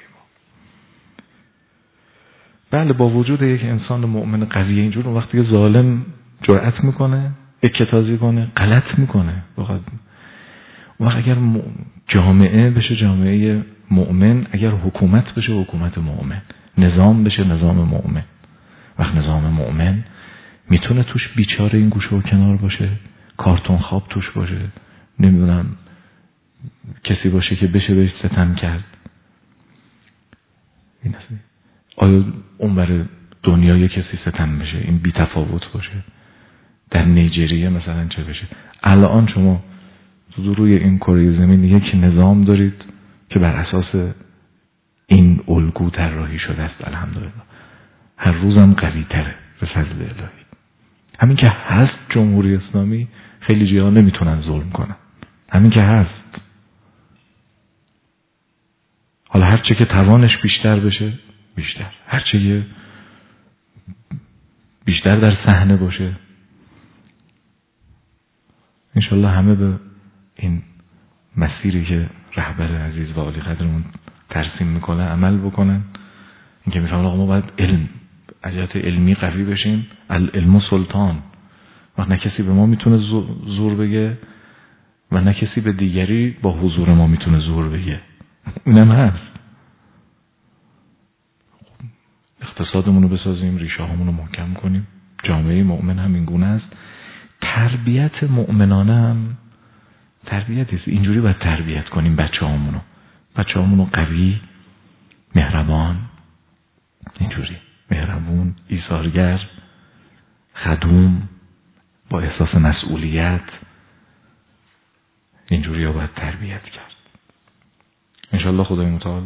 بله، با وجود یک انسان مؤمن قوی اینجور، اون وقتی که ظالم جرأت میکنه اکتازی کنه، غلط میکنه، اون وقت اگر جامعه بشه جامعه مؤمن، اگر حکومت بشه حکومت مؤمن، نظام بشه نظام مؤمن. وقت نظام مؤمن میتونه توش بیچاره این گوشه و کنار باشه، کارتون خواب توش باشه، نمیدونم کسی باشه که بشه بهش ستم کرد. این هستی آیا اون برای دنیای کسی ستم بشه، این بی تفاوت باشه؟ در نیجریه مثلا چه بشه؟ الان شما روی این کره زمین یک نظام دارید که بر اساس این الگو طراحی شده است. الحمدلله هر روزم قوی تره به فضل الهی. همین که هست جمهوری اسلامی، خیلی جاها نمیتونن ظلم کنن، همین که هست. حالا هر چه که توانش بیشتر بشه بیشتر، هر چه که بیشتر در صحنه باشه، انشالله همه به این مسیری که رهبر عزیز و عالی قدرمون ترسیم میکنه عمل بکنن. این که میفهمن آقا ما باید علم عجلت علمی قوی بشیم. العلم سلطان. وقت نه کسی به ما میتونه زور بگه و نه کسی به دیگری با حضور ما میتونه زور بگه. اینم هست. اقتصادمون رو بسازیم، ریشه هامون رو محکم کنیم. جامعه مؤمن هم این گونه است. تربیت مؤمنانه هم تربیت است. اینجوری باید تربیت کنیم بچه هامونو. بچه هامونو قوی، مهربان، اینجوری مهربون، ایثارگر، خدوم، با احساس مسئولیت، اینجوری باید تربیت کرد. انشالله خدای متعال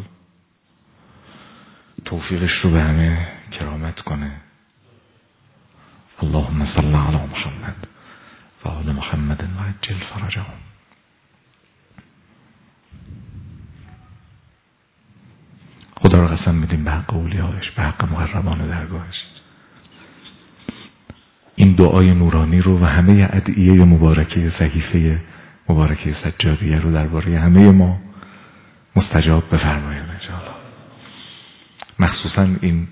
توفیقش رو به همه کرامت کنه. اللهم صل علی محمد و آل محمد و عجل فرجهم. خدا رو قسم میدیم به حق اولیاءش، به حق مقربان درگاهش. دعای نورانی رو و همه ادعیه مبارکه صحیفه مبارکه سجادیه رو درباره همه ما مستجاب بفرمایید انشاءالله. مخصوصا این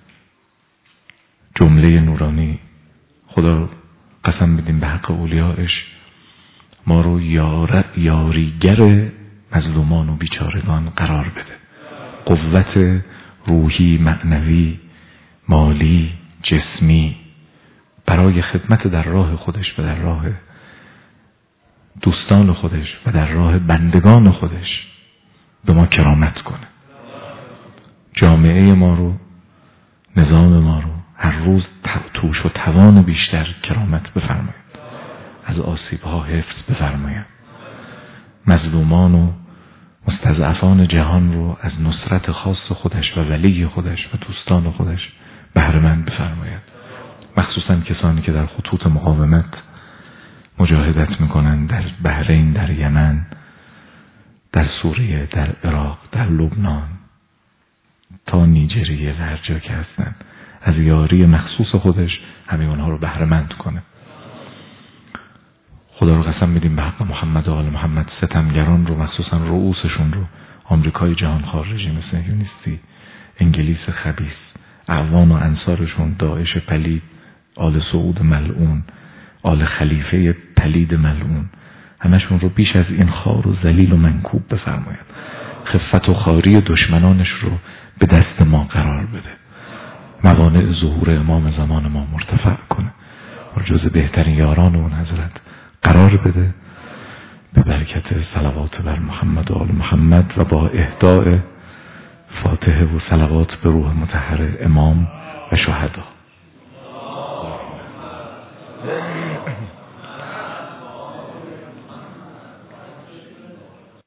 جمله نورانی، خدا قسم بدیم به حق اولیائش ما رو یار یاریگر مظلومان و بیچارگان قرار بده، قوت روحی، معنوی، مالی، جسمی برای خدمت در راه خودش و در راه دوستان خودش و در راه بندگان خودش به ما کرامت کنه. جامعه ما رو، نظام ما رو هر روز توش و توان بیشتر کرامت بفرماید، از آسیب ها حفظ بفرماید، مظلومان و مستضعفان جهان رو از نصرت خاص خودش و ولی خودش و دوستان خودش بهره مند بفرماید. مخصوصا کسانی که در خطوط مقاومت مجاهدت میکنن، در بحرین، در یمن، در سوریه، در عراق، در لبنان تا نیجریه و هر جا که هستن، از یاری مخصوص خودش همه اونها رو بهره مند کنه. خدا رو قسم بدیم به حق محمد و آل محمد ستمگران رو، مخصوصا رؤوسشون رو، آمریکای جهان خارجی مثل یونیستی، انگلیس خبیث، اعوان و انصارشون، داعش پلید، آل سعود ملعون، آل خلیفه پلید ملعون، همشون رو بیش از این خار و ذلیل و منکوب بفرماید. خفت و خاری دشمنانش رو به دست ما قرار بده، موانع ظهور امام زمان ما مرتفع کنه و جز بهترین یاران اون حضرت قرار بده، به برکت صلوات بر محمد و آل محمد و با اهداء فاتحه و صلوات به روح مطهر امام و شهدا.